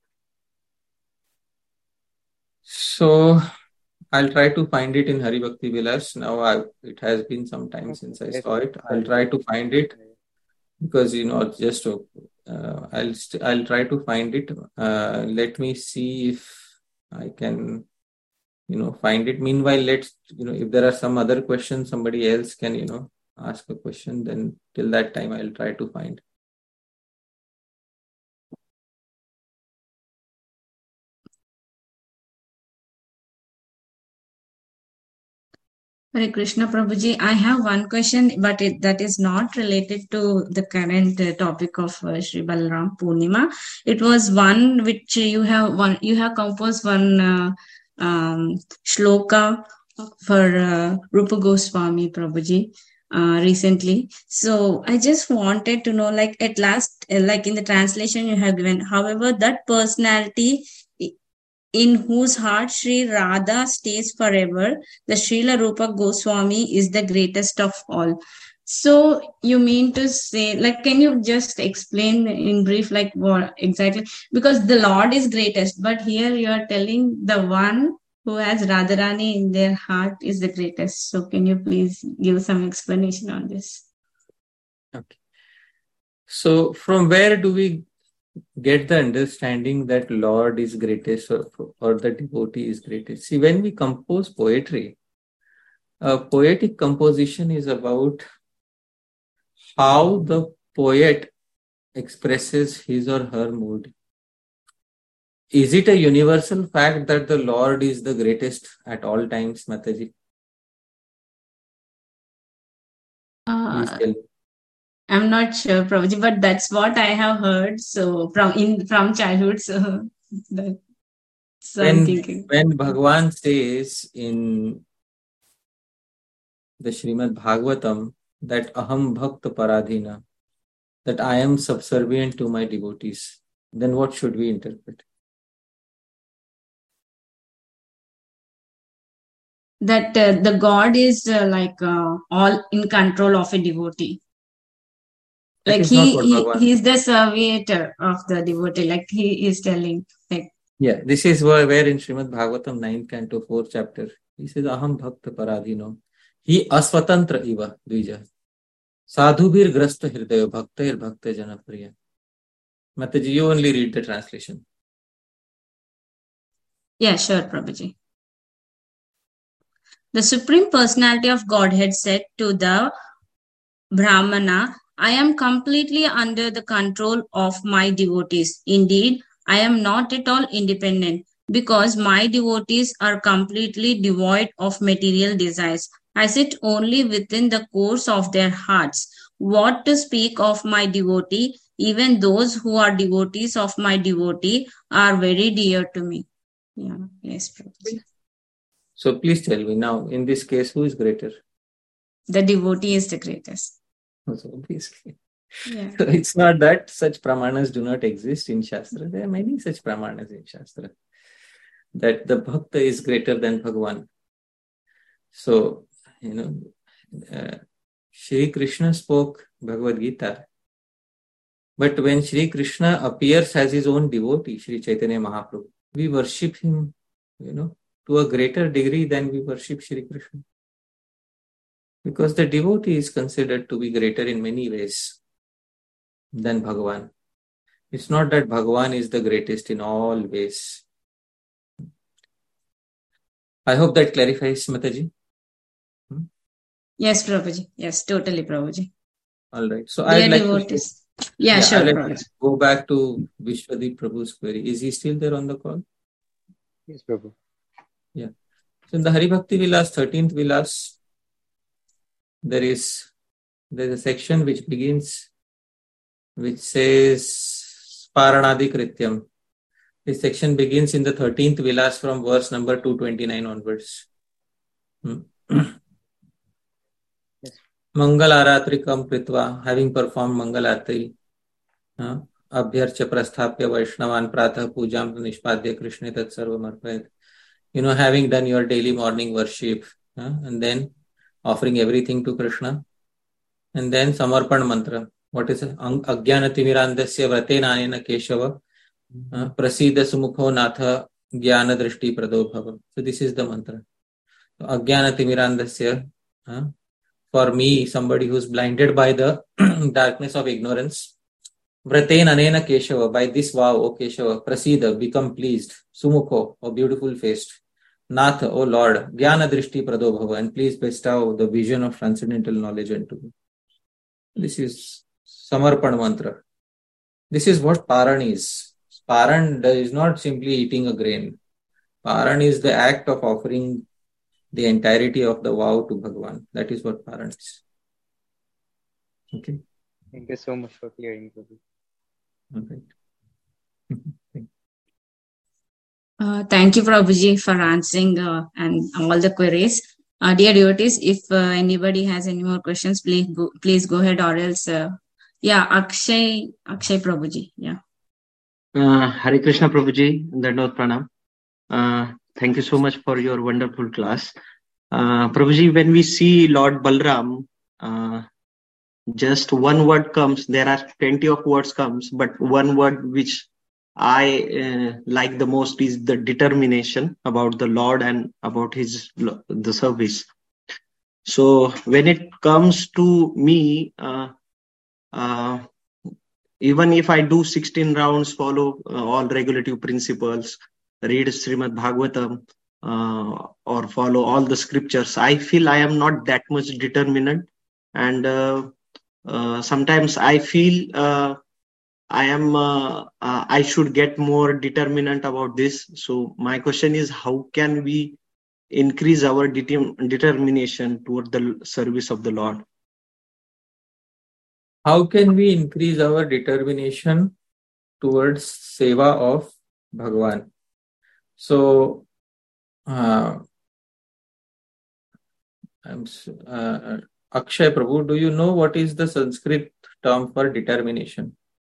So I'll try to find it in Hari Bhakti Vilas. Now it has been some time since I saw it. I'll try to find it because just I'll try to find it. Let me see if I can find it. Meanwhile, let's if there are some other questions, somebody else can ask a question. Then till that time, I'll try to find. Hare Krishna Prabhuji, I have one question, but that is not related to the current topic of Shri Balaram Purnima. It was one which you have composed one shloka for Rupa Goswami Prabhuji recently. So I just wanted to know, like at last, like in the translation you have given, however, that personality in whose heart Sri Radha stays forever, the Srila Rupa Goswami is the greatest of all. So you mean to say, like, can you just explain in brief, like what exactly? Because the Lord is greatest, but here you are telling the one who has Radharani in their heart is the greatest. So can you please give some explanation on this? Okay. So from where do we get the understanding that Lord is greatest or the devotee is greatest? See, when we compose poetry, poetic composition is about how the poet expresses his or her mood. Is it a universal fact that the Lord is the greatest at all times, Mataji? Please tell me. I'm not sure, Prabhuji, but that's what I have heard. So from childhood, so I'm thinking. When Bhagavan says in the Srimad Bhagavatam that Aham Bhakta Paradhina, that I am subservient to my devotees, then what should we interpret? That the God is all in control of a devotee. Like he is the servitor of the devotee, like he is telling. Yeah, this is where in Srimad Bhagavatam 9th canto 4th chapter, he says, Aham Bhakta Paradhino, he asvatantra iva dvija, sadhubhir grasta hirdayo bhaktair bhakta janapriya. Mataji, you only read the translation. Yeah, sure, Prabhuji. The Supreme Personality of Godhead said to the Brahmana, I am completely under the control of my devotees. Indeed, I am not at all independent because my devotees are completely devoid of material desires. I sit only within the course of their hearts. What to speak of my devotee? Even those who are devotees of my devotee are very dear to me. Yeah, yes, Prabhuji. So please tell me now, in this case, who is greater? The devotee is the greatest. So obviously. Yeah. So it's not that such pramanas do not exist in Shastra. There are many such pramanas in Shastra. That the Bhakta is greater than Bhagavan. So, Shri Krishna spoke Bhagavad Gita. But when Shri Krishna appears as his own devotee, Shri Chaitanya Mahaprabhu, we worship him, to a greater degree than we worship Shri Krishna. Because the devotee is considered to be greater in many ways. than Bhagavan. It's not that Bhagavan is the greatest in all ways. I hope that clarifies, Mataji. Yes, Prabhuji. Yes, totally, Prabhuji. All right. So Dear I'd like devotees. to Sure, I'd like Prabhuji. to go back to Vishwadeep Prabhu's query. Is he still there on the call? Yes, Prabhu. Yeah. So in the Hari Bhakti Vilas, 13th Vilas, there's a section which begins, which says Paranadi Krityam. This section begins in the 13th Vilas from verse number 229 onwards. Mangalaaratrikam Kritva, having performed Mangalarti, Abhyarcha Prasthapya Vaishnavan Pratha Pujam Nishpadya Krishna Tat Sarvam Arpayat. Having done your daily morning worship, and then offering everything to Krishna, and then Samarpan Mantra. What is it? Ajnanatimirandasya Vratenanena Keshava Prasida Sumukho Natha Jnana Drishti Prado Bhava. So this is the mantra. Ajnanatimirandasya, for me, somebody who is blinded by the darkness of ignorance. Vratenanena Keshava, by this vow, O Keshava, Prasida, become pleased. Sumukho, O beautiful faced. Nath, O Lord, Jnana Drishti Prado Bhava, and please bestow the vision of transcendental knowledge unto me. This is Samarpan Mantra. This is what Paran is. Paran is not simply eating a grain. Paran is the act of offering the entirety of the vow to Bhagavan. That is what Paran is. Okay. Thank you so much for clearing, Prabhu. Okay. Thank you, Prabhuji, for answering and all the queries. Dear devotees, if anybody has any more questions, please go ahead, or else, Akshay Prabhuji, Hare Krishna Prabhuji, Dandavat Pranam. Thank you so much for your wonderful class. Prabhuji, when we see Lord Balram, just one word comes. There are plenty of words comes, but one word which I like the most is the determination about the Lord and about the service. So when it comes to me, even if I do 16 rounds, follow all regulative principles, read Srimad Bhagavatam, or follow all the scriptures, I feel I am not that much determined, and sometimes I feel I should get more determinant about this. So my question is, how can we increase our determination toward the service of the Lord? How can we increase our determination towards seva of Bhagavan? So, Akshay Prabhu, do you know what is the Sanskrit term for determination?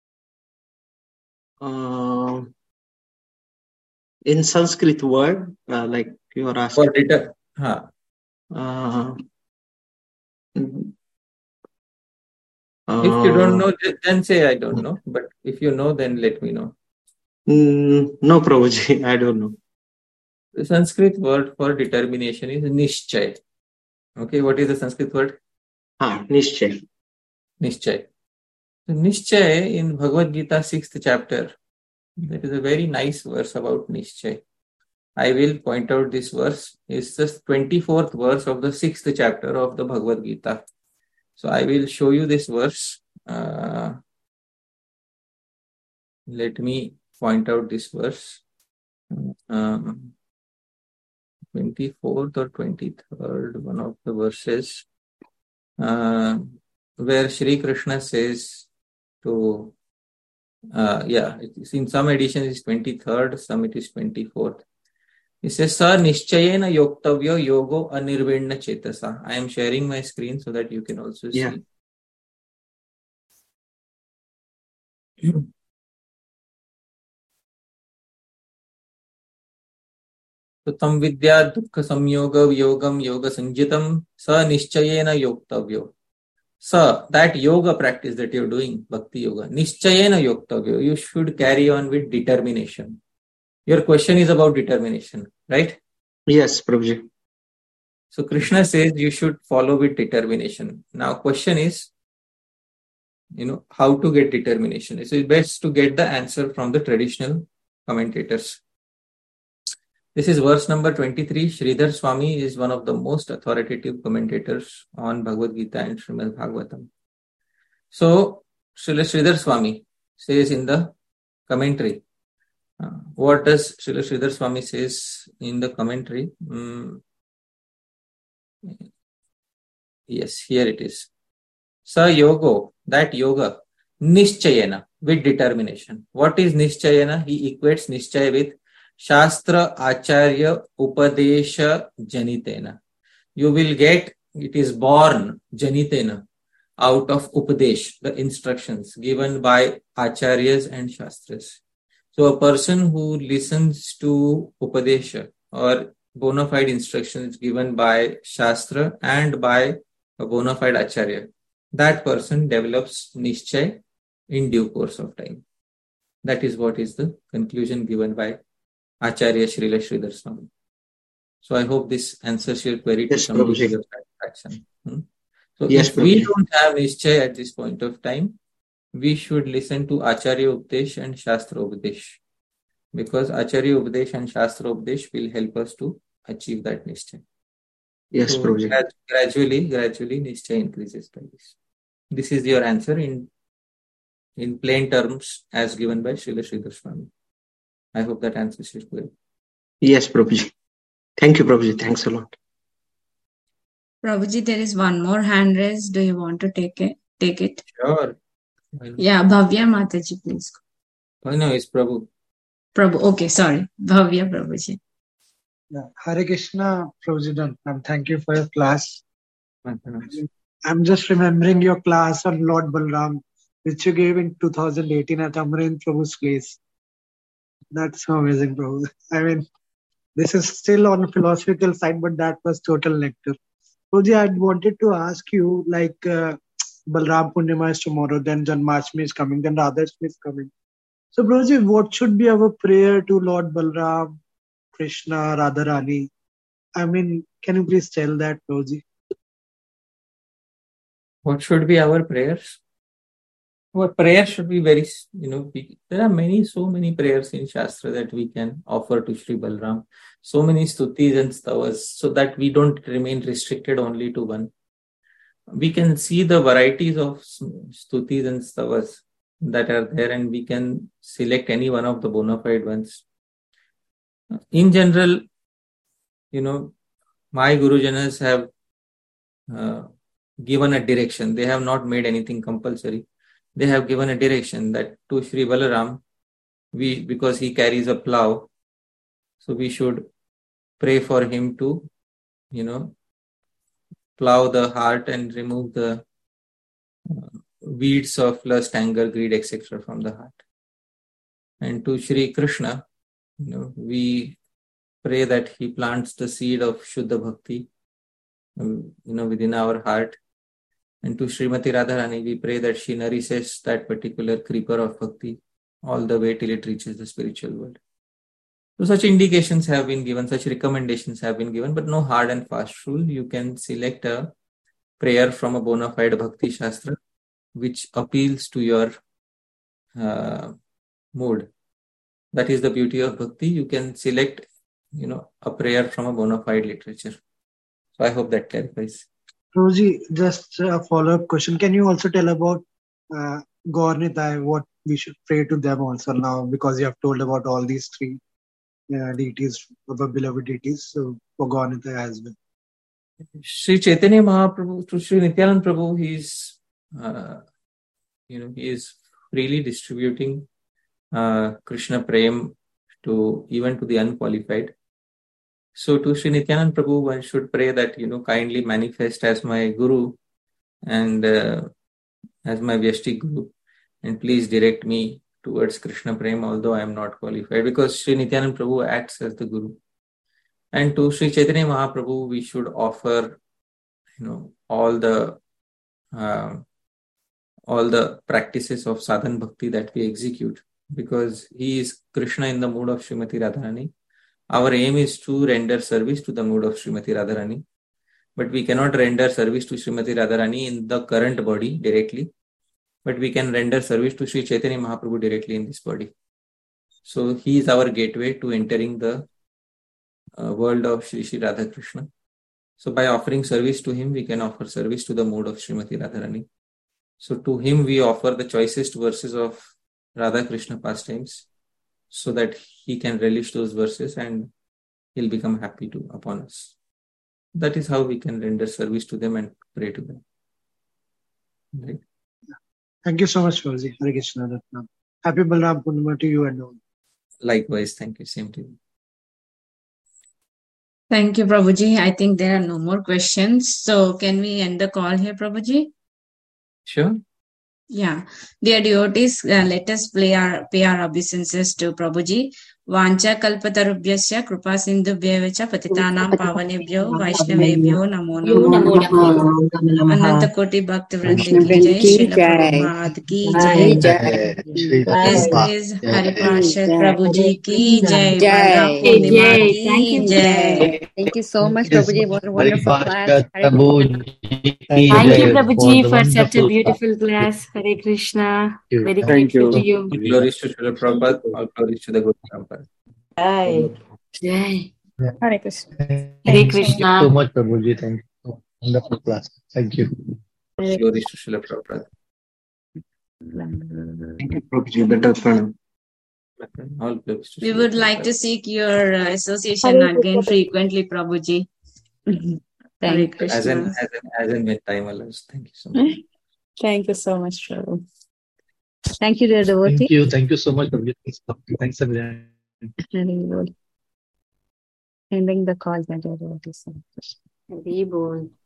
In Sanskrit word, like you are asking. If you don't know, then say I don't know. But if you know, then let me know. No, Prabhuji, I don't know. The Sanskrit word for determination is Nishchay. Okay, what is the Sanskrit word? Nishchay. Nishchay. So Nishchay in Bhagavad Gita 6th chapter, there is a very nice verse about Nishchay. I will point out this verse. It's the 24th verse of the 6th chapter of the Bhagavad Gita. So I will show you this verse. Let me point out this verse. 24th or 23rd, one of the verses, where Shri Krishna says to, in some editions it's 23rd, some it is 24th. He says, Sa Nishchayena Yoktavyo Yogo Anirvinna Chetasa. I am sharing my screen so that you can also see. So tam vidya dukkha samyoga yogam yoga sanjitam sa nischayena yoktavyo. Sa, that yoga practice that you're doing, bhakti yoga, nischayena yoktavyo, you should carry on with determination. Your question is about determination, right? Yes, Prabhuji. So Krishna says you should follow with determination. Now question is, how to get determination. So it's best to get the answer from the traditional commentators. This is verse number 23. Sridhar Swami is one of the most authoritative commentators on Bhagavad Gita and Srimad Bhagavatam. So, Srila Sridhar Swami says in the commentary. What does Srila Sridhar Swami says in the commentary? Yes, here it is. Sa yogo, that yoga, nischayana, with determination. What is nischayana? He equates nischaya with Shastra Acharya Upadesha Janitena. You will get, it is born Janitena, out of Upadesh, the instructions given by Acharyas and Shastras. So a person who listens to Upadesha or bona fide instructions given by Shastra and by a bona fide Acharya, that person develops Nischay in due course of time. That is what is the conclusion given by Acharya Srila Sridhar Swami. So I hope this answers your query to some degree of satisfaction. So if we don't have Nischay at this point of time, we should listen to Acharya Upadesh and Shastra Upadesh, because Acharya Upadesh and Shastra Upadesh will help us to achieve that Nischay. Yes, so Prabhuji. Gradually Nischay increases by this. This is your answer in plain terms as given by Srila Sridhar Swami. I hope that answers your query. Yes, Prabhuji. Thank you, Prabhuji. Thanks a lot. Prabhuji, there is one more hand raised. Do you want to take it? Sure. Yeah, Bhavya Mataji, please. Oh, no, it's Prabhu. Prabhu, okay, sorry. Bhavya Prabhuji. Yeah. Hare Krishna, Prabhuji, thank you for your class. I'm just remembering your class on Lord Balram, which you gave in 2018 at Amarin Prabhu's place. That's so amazing, Prabhu. I mean, this is still on the philosophical side, but that was total nectar. Prabhuji, I wanted to ask you, like, Balram Purnima is tomorrow, then Janmashtami is coming, then Radhashtami is coming. So, Prabhuji, what should be our prayer to Lord Balram, Krishna, Radharani? I mean, can you please tell that, Prabhuji? What should be our prayers? Our prayer should be very, there are so many prayers in Shastra that we can offer to Sri Balram. So many stutis and stavas, so that we don't remain restricted only to one. We can see the varieties of stutis and stavas that are there, and we can select any one of the bona fide ones. In general, my Gurujanas have given a direction. They have not made anything compulsory. They have given a direction that to Sri Balaram, because he carries a plow, so we should pray for him to, plow the heart and remove the weeds of lust, anger, greed, etc. from the heart. And to Sri Krishna, we pray that he plants the seed of Shuddha Bhakti, within our heart. And to Srimati Radharani, we pray that she nourishes that particular creeper of Bhakti all the way till it reaches the spiritual world. So such indications have been given, such recommendations have been given, but no hard and fast rule. You can select a prayer from a bona fide Bhakti Shastra which appeals to your mood. That is the beauty of Bhakti. You can select, a prayer from a bona fide literature. So I hope that clarifies. Prabhuji, just a follow-up question. Can you also tell about Gaur Nitai, what we should pray to them also now, because you have told about all these three deities, our beloved deities, so for Gaur Nitai as well. Sri Chaitanya Mahaprabhu, to Sri Nityanand Prabhu, he is freely distributing Krishna Prem even to the unqualified. So to Sri Nityanand Prabhu, one should pray that, kindly manifest as my Guru and as my Vyashti Guru, and please direct me towards Krishna Prem, although I am not qualified, because Sri Nityanand Prabhu acts as the Guru. And to Sri Chaitanya Mahaprabhu, we should offer, all the practices of sadhan bhakti that we execute, because he is Krishna in the mood of Srimati Radharani. Our aim is to render service to the mood of Srimati Radharani, but we cannot render service to Srimati Radharani in the current body directly. but we can render service to Sri Chaitanya Mahaprabhu directly in this body. So he is our gateway to entering the world of Sri Sri Radha Krishna. So by offering service to him, we can offer service to the mode of Srimati Radharani. So to him, we offer the choicest verses of Radha Krishna pastimes so that he can relish those verses and he'll become happy upon us. That is how we can render service to them and pray to them. Right? Thank you so much, Prabhuji. Hare Krishna Ratnam. Happy Balram Purnima to you and all. Likewise, thank you. Same to you. Thank you, Prabhuji. I think there are no more questions. So can we end the call here, Prabhuji? Sure. Yeah. Dear devotees, let us pay our obeisances to Prabhuji. Vancha kalpatarubhyasya kripa sindhubhyevacha patitanam pavanebhyo vaishnavebhyo namo namo. Ananta koti bhakti vrindi ki jai, Srila Prabhupada ki jai. Yes, please, Hari Parshad Prabhuji ki jai, Balram Purnima ki jai. Thank you so much, Prabhuji. What a wonderful class. Thank you, Prabhuji, for such a beautiful class. Hare Krishna. Very grateful to you. Glories to Srila Prabhupada. All glories to the Guru Prabhupada. Jai. Jai. Hare Krishna. Hare Krishna. Thank you so much, Prabhuji. Thank you. Wonderful class. Thank you. Glories to Srila Prabhupada. Thank you, Prabhuji. Better pranam. All glories to We Srila would like Prabhupada. to seek your association again frequently, Prabhuji. Hare Krishna. As and when time allows. Thank you so much. Thank you so much, Prabhu. Thank you, dear devotee. Thank you so much, Prabhuji. Thanks again. Ending the call, dear devotees. Hari Bol.